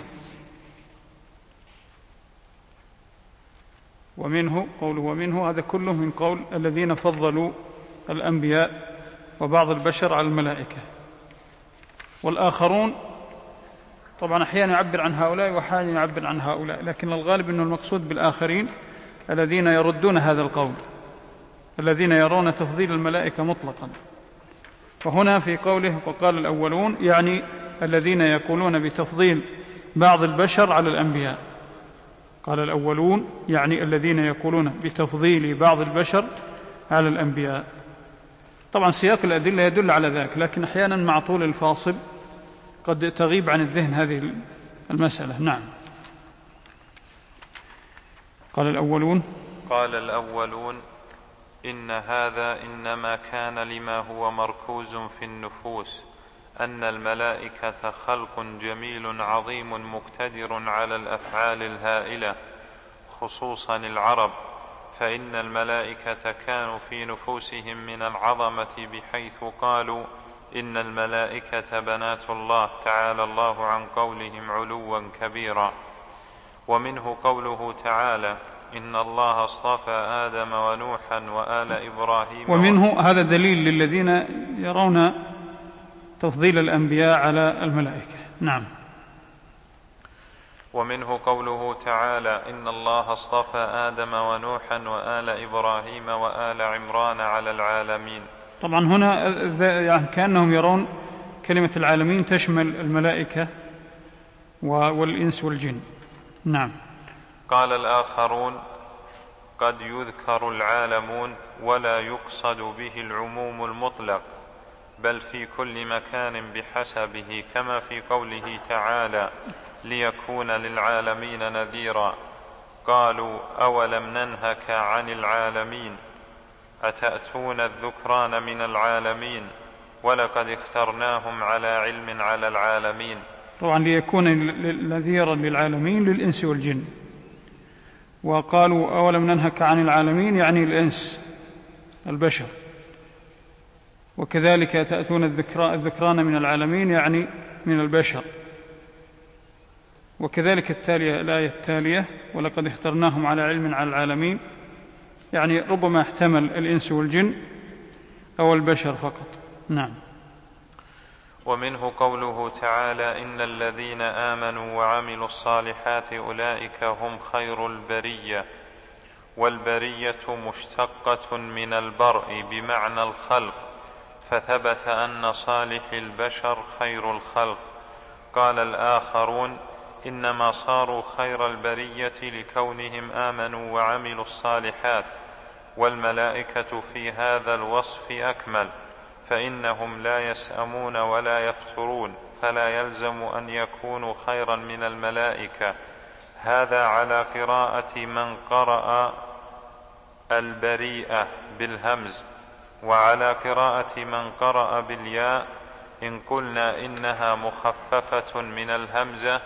ومنه قوله ومنه، هذا كله من قول الذين فضلوا الأنبياء وبعض البشر على الملائكة. والآخرون طبعا أحيانا يعبر عن هؤلاء وأحيانا يعبر عن هؤلاء، لكن الغالب أنه المقصود بالآخرين الذين يردون هذا القول، الذين يرون تفضيل الملائكة مطلقا. وهنا في قوله وقال الأولون يعني الذين يقولون بتفضيل بعض البشر على الأنبياء. قال الأولون يعني الذين يقولون بتفضيل بعض البشر على الأنبياء. طبعا سياق الأدلة يدل على ذلك، لكن أحيانا مع طول الفاصل قد تغيب عن الذهن هذه المسألة. نعم. قال الأولون قال الأولون إن هذا إنما كان لما هو مركوز في النفوس، أن الملائكة خلق جميل عظيم مقتدر على الأفعال الهائلة، خصوصا العرب، فإن الملائكة كانوا في نفوسهم من العظمة بحيث قالوا إن الملائكة بنات الله تعالى الله عن قولهم علوا كبيرا. ومنه قوله تعالى إن الله اصطفى آدم ونوحا وآل إبراهيم. ومنه هذا دليل للذين يرون تفضيل الأنبياء على الملائكة. نعم. ومنه قوله تعالى إن الله اصطفى آدم ونوحا وآل إبراهيم وآل عمران على العالمين. طبعا هنا يعني كأنهم يرون كلمة العالمين تشمل الملائكة والإنس والجن. نعم. قال الآخرون قد يذكر العالمون ولا يقصد به العموم المطلق، بل في كل مكان بحسبه، كما في قوله تعالى ليكون للعالمين نذيرا. قالوا أولم ننهك عن العالمين أتأتون الذكران من العالمين ولقد اخترناهم على علم على العالمين. طبعا ليكون نذيرا للعالمين للإنس والجن. وقالوا أولم ننهك عن العالمين يعني الإنس البشر، وكذلك تأتون الذكران من العالمين يعني من البشر. وكذلك التالية الآية التالية ولقد اخترناهم على علم على العالمين، يعني ربما احتمل الإنس والجن أو البشر فقط. نعم. ومنه قوله تعالى إن الذين آمنوا وعملوا الصالحات أولئك هم خير البرية. والبرية مشتقة من البرء بمعنى الخلق، فثبت أن صالح البشر خير الخلق. قال الآخرون إنما صاروا خير البرية لكونهم آمنوا وعملوا الصالحات، والملائكة في هذا الوصف أكمل، فإنهم لا يسأمون ولا يفترون، فلا يلزم أن يكونوا خيرا من الملائكة. هذا على قراءة من قرأ البريئة بالهمز، وعلى قراءة من قرأ بالياء إن قلنا إنها مخففة من الهمزة،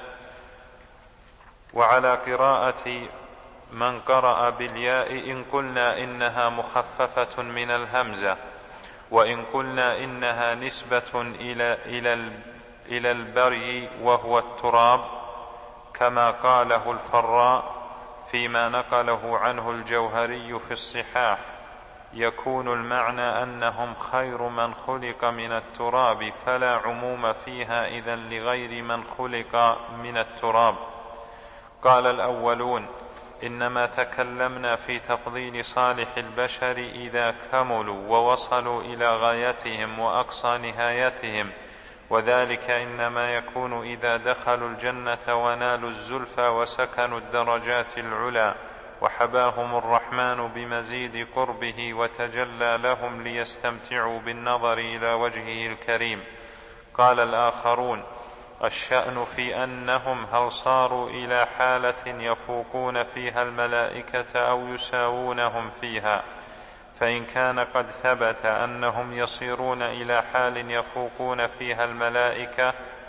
وعلى قراءة من قرأ بالياء إن قلنا إنها مخففة من الهمزة، وإن قلنا إنها نسبة إلى, إلى, إلى البري وهو التراب، كما قاله الفراء فيما نقله عنه الجوهري في الصحاح، يكون المعنى أنهم خير من خلق من التراب، فلا عموم فيها إذن لغير من خلق من التراب. قال الأولون إنما تكلمنا في تفضيل صالح البشر إذا كملوا ووصلوا إلى غايتهم وأقصى نهايتهم، وذلك إنما يكون إذا دخلوا الجنة ونالوا الزلفى وسكنوا الدرجات العلى، وحباهم الرحمن بمزيد قربه وتجلى لهم ليستمتعوا بالنظر إلى وجهه الكريم. قال الآخرون الشأن في أنهم هل صاروا إلى حالة يفوقون فيها الملائكة أو يساوونهم فيها، فإن كان قد ثبت أنهم يصيرون إلى حال يفوقون فيها الملائكة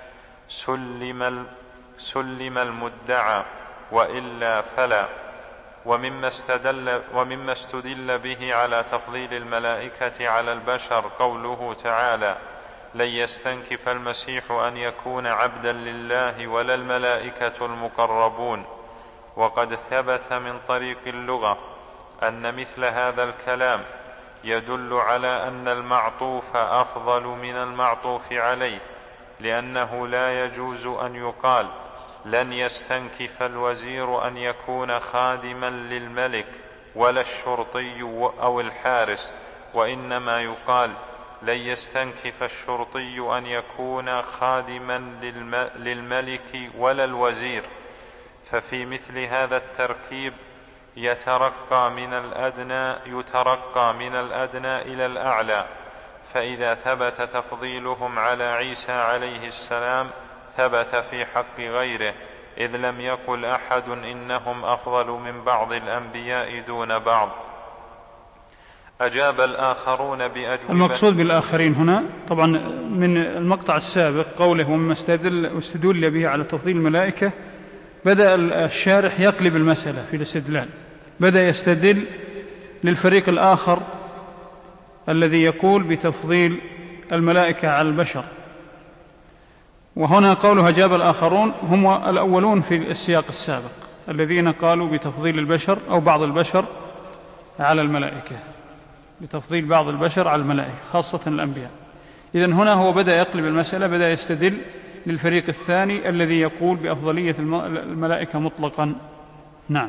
سلم, سلم المدعى، وإلا فلا. ومما استدل, ومما استدل به على تفضيل الملائكة على البشر قوله تعالى لن يستنكف المسيح أن يكون عبدا لله ولا الملائكة المقربون. وقد ثبت من طريق اللغة أن مثل هذا الكلام يدل على أن المعطوف أفضل من المعطوف عليه، لأنه لا يجوز أن يقال لن يستنكف الوزير أن يكون خادما للملك ولا الشرطي أو الحارس، وإنما يقال لن يستنكف الشرطي أن يكون خادما للملك ولا الوزير. ففي مثل هذا التركيب يترقى من الأدنى يترقى من الأدنى إلى الأعلى. فإذا ثبت تفضيلهم على عيسى عليه السلام ثبت في حق غيره، إذ لم يقل أحد إنهم أفضل من بعض الأنبياء دون بعض. أجاب الآخرون بأجوبة. المقصود بالآخرين هنا طبعا من المقطع السابق قوله ومما استدل به على تفضيل الملائكة، بدأ الشارح يقلب المسألة في الاستدلال، بدأ يستدل للفريق الآخر الذي يقول بتفضيل الملائكة على البشر. وهنا قوله أجاب الآخرون هم الأولون في السياق السابق الذين قالوا بتفضيل البشر أو بعض البشر على الملائكة، بتفضيل بعض البشر على الملائكة خاصة الأنبياء. إذن هنا هو بدأ يقلب المسألة، بدأ يستدل للفريق الثاني الذي يقول بأفضلية الملائكة مطلقا. نعم.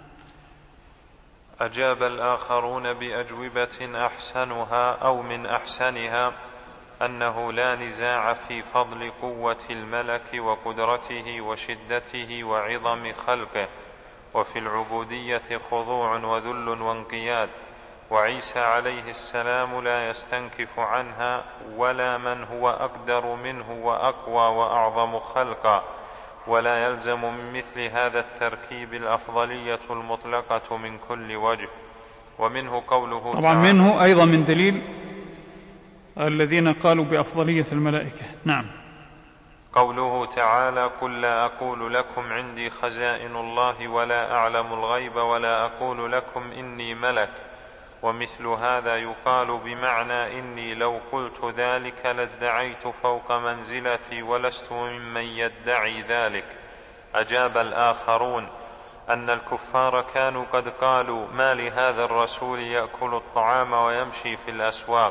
أجاب الآخرون بأجوبة أحسنها أو من أحسنها أنه لا نزاع في فضل قوة الملك وقدرته وشدته وعظم خلقه، وفي العبودية خضوع وذل وانقياد، وعيسى عليه السلام لا يستنكف عنها ولا من هو أقدر منه وأقوى وأعظم خلقا، ولا يلزم من مثل هذا التركيب الأفضلية المطلقة من كل وجه. ومنه قوله طبعا منه أيضا من دليل الذين قالوا بأفضلية الملائكة. نعم. قوله تعالى قل لا أقول لكم عندي خزائن الله ولا أعلم الغيب ولا أقول لكم إني ملك، ومثل هذا يقال بمعنى إني لو قلت ذلك لادعيت فوق منزلتي ولست ممن يدعي ذلك. أجاب الآخرون أن الكفار كانوا قد قالوا ما لهذا الرسول يأكل الطعام ويمشي في الأسواق،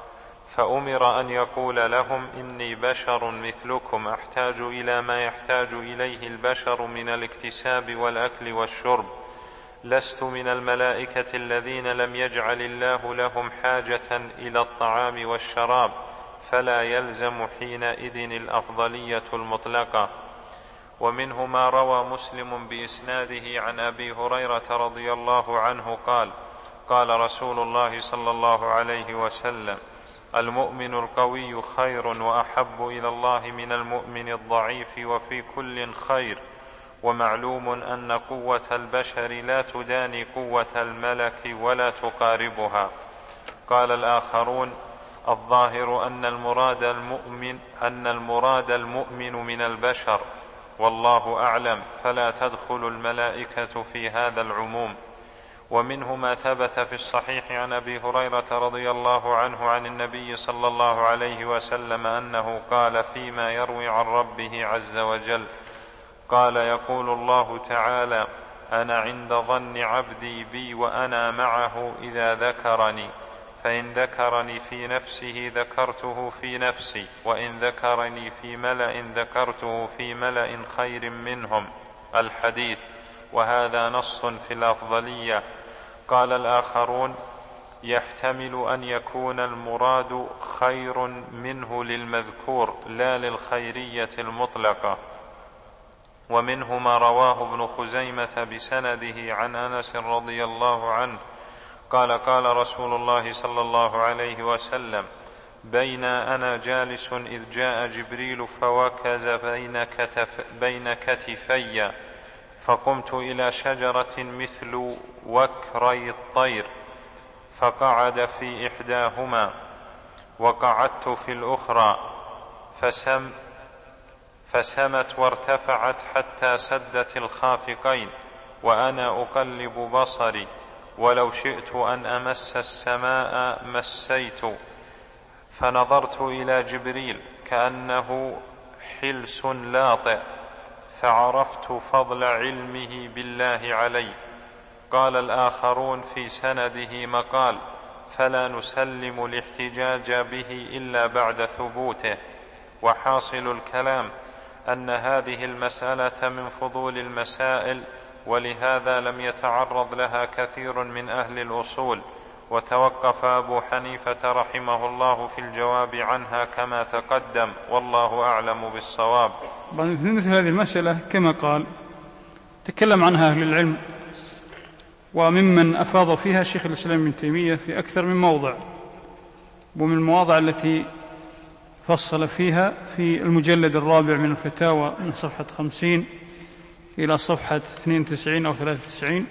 فأمر أن يقول لهم إني بشر مثلكم أحتاج إلى ما يحتاج إليه البشر من الاكتساب والأكل والشرب، لست من الملائكة الذين لم يجعل الله لهم حاجة إلى الطعام والشراب، فلا يلزم حينئذ الأفضلية المطلقة. ومنه ما روى مسلم بإسناده عن أبي هريرة رضي الله عنه قال قال رسول الله صلى الله عليه وسلم: المؤمن القوي خير وأحب إلى الله من المؤمن الضعيف وفي كل خير، ومعلوم أن قوة البشر لا تداني قوة الملك ولا تقاربها. قال الآخرون: الظاهر أن المراد المؤمن أن المراد المؤمن من البشر، والله أعلم، فلا تدخل الملائكة في هذا العموم. ومنه ما ثبت في الصحيح عن أبي هريرة رضي الله عنه عن النبي صلى الله عليه وسلم أنه قال فيما يروي عن ربه عز وجل: قال يقول الله تعالى: أنا عند ظن عبدي بي وأنا معه إذا ذكرني، فإن ذكرني في نفسه ذكرته في نفسي، وإن ذكرني في ملأ ذكرته في ملأ خير منهم. الحديث. وهذا نص في الأفضلية. قال الآخرون: يحتمل أن يكون المراد خير منه للمذكور لا للخيرية المطلقة. ومنه ما رواه ابن خزيمة بسنده عن أنس رضي الله عنه قال قال رسول الله صلى الله عليه وسلم: بين أنا جالس إذ جاء جبريل فوكز بين, كتف بين كتفي، فقمت إلى شجرة مثل وكري الطير فقعد في إحداهما، وقعدت في الأخرى، فسم فسمت وارتفعت حتى سدت الخافقين، وأنا أقلب بصري، ولو شئت أن أمس السماء مسيت، فنظرت إلى جبريل كأنه حلس لاطئ، فعرفت فضل علمه بالله علي. قال الآخرون في سنده مقال، فلا نسلم الاحتجاج به إلا بعد ثبوته. وحاصل الكلام أن هذه المسألة من فضول المسائل، ولهذا لم يتعرض لها كثير من أهل الأصول، وتوقف أبو حنيفة رحمه الله في الجواب عنها كما تقدم، والله أعلم بالصواب. مثل هذه المسألة كما قال تكلم عنها أهل العلم، وممن أفاض فيها شيخ الإسلام ابن تيمية في أكثر من موضع، ومن المواضع التي فصل فيها في المجلد الرابع من الفتاوى من صفحة خمسين إلى صفحة اثنين وتسعين أو ثلاثة وتسعين.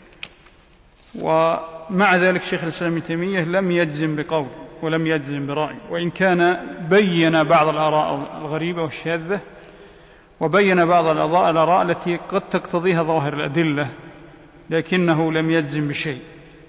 ومع ذلك شيخ الإسلام ابن تيمية لم يجزم بقول ولم يجزم برأي، وإن كان بين بعض الآراء الغريبة والشاذة، وبين بعض الآراء التي قد تقتضيها ظواهر الأدلة، لكنه لم يجزم بشيء.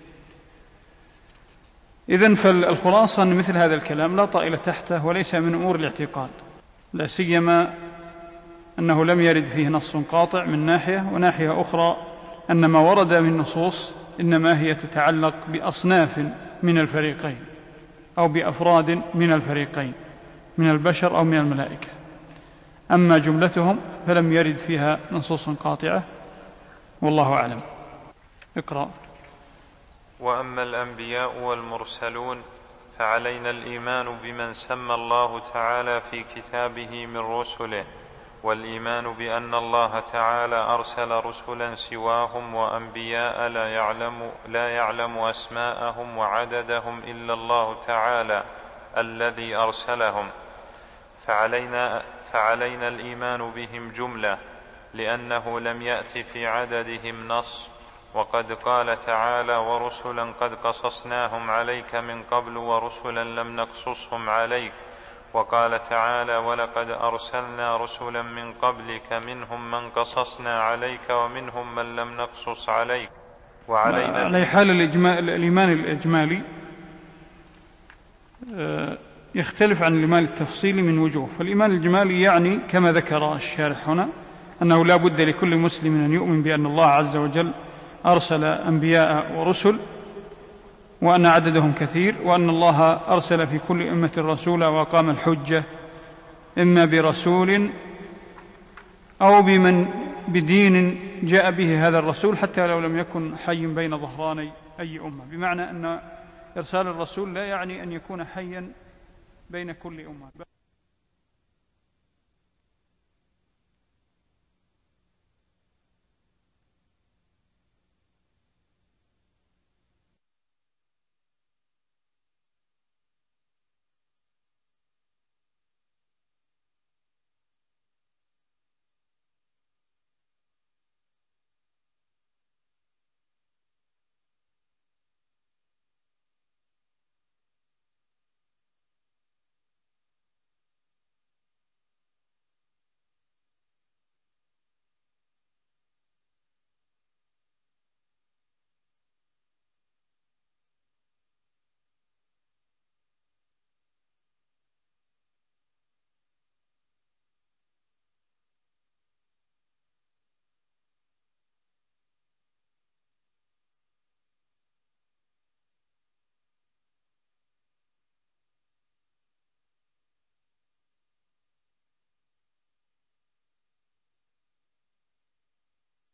إذن فالخلاصة أن مثل هذا الكلام لا طائل تحته، وليس من أمور الاعتقاد، لا سيما أنه لم يرد فيه نص قاطع من ناحية، وناحية أخرى أن ما ورد من نصوص إنما هي تتعلق بأصناف من الفريقين أو بأفراد من الفريقين من البشر أو من الملائكة، أما جملتهم فلم يرد فيها نصوص قاطعة، والله أعلم. اقرأ. وأما الأنبياء والمرسلون فعلينا الإيمان بمن سمى الله تعالى في كتابه من رسله، والإيمان بأن الله تعالى أرسل رسلا سواهم وأنبياء لا يعلم, لا يعلم أسماءهم وعددهم إلا الله تعالى الذي أرسلهم، فعلينا, فعلينا الإيمان بهم جملة، لأنه لم يأت في عددهم نص. وقد قال تعالى: ورسلا قد قصصناهم عليك من قبل ورسلا لم نقصصهم عليك. وقال تعالى: ولقد أرسلنا رسلا من قبلك منهم من قصصنا عليك ومنهم من لم نقصص عليك. وعلينا على حال الإيمان الإجمالي يختلف عن الإيمان التفصيلي من وجوه. فالإيمان الإجمالي يعني كما ذكر الشارح هنا أنه لا بد لكل مسلم أن يؤمن بأن الله عز وجل أرسل أنبياء ورسل، وأن عددهم كثير، وأن الله أرسل في كل أمة رسولا وأقام الحجة إما برسول أو بمن بدين جاء به هذا الرسول حتى لو لم يكن حي بين ظهراني أي أمة، بمعنى أن إرسال الرسول لا يعني أن يكون حيا بين كل أمة.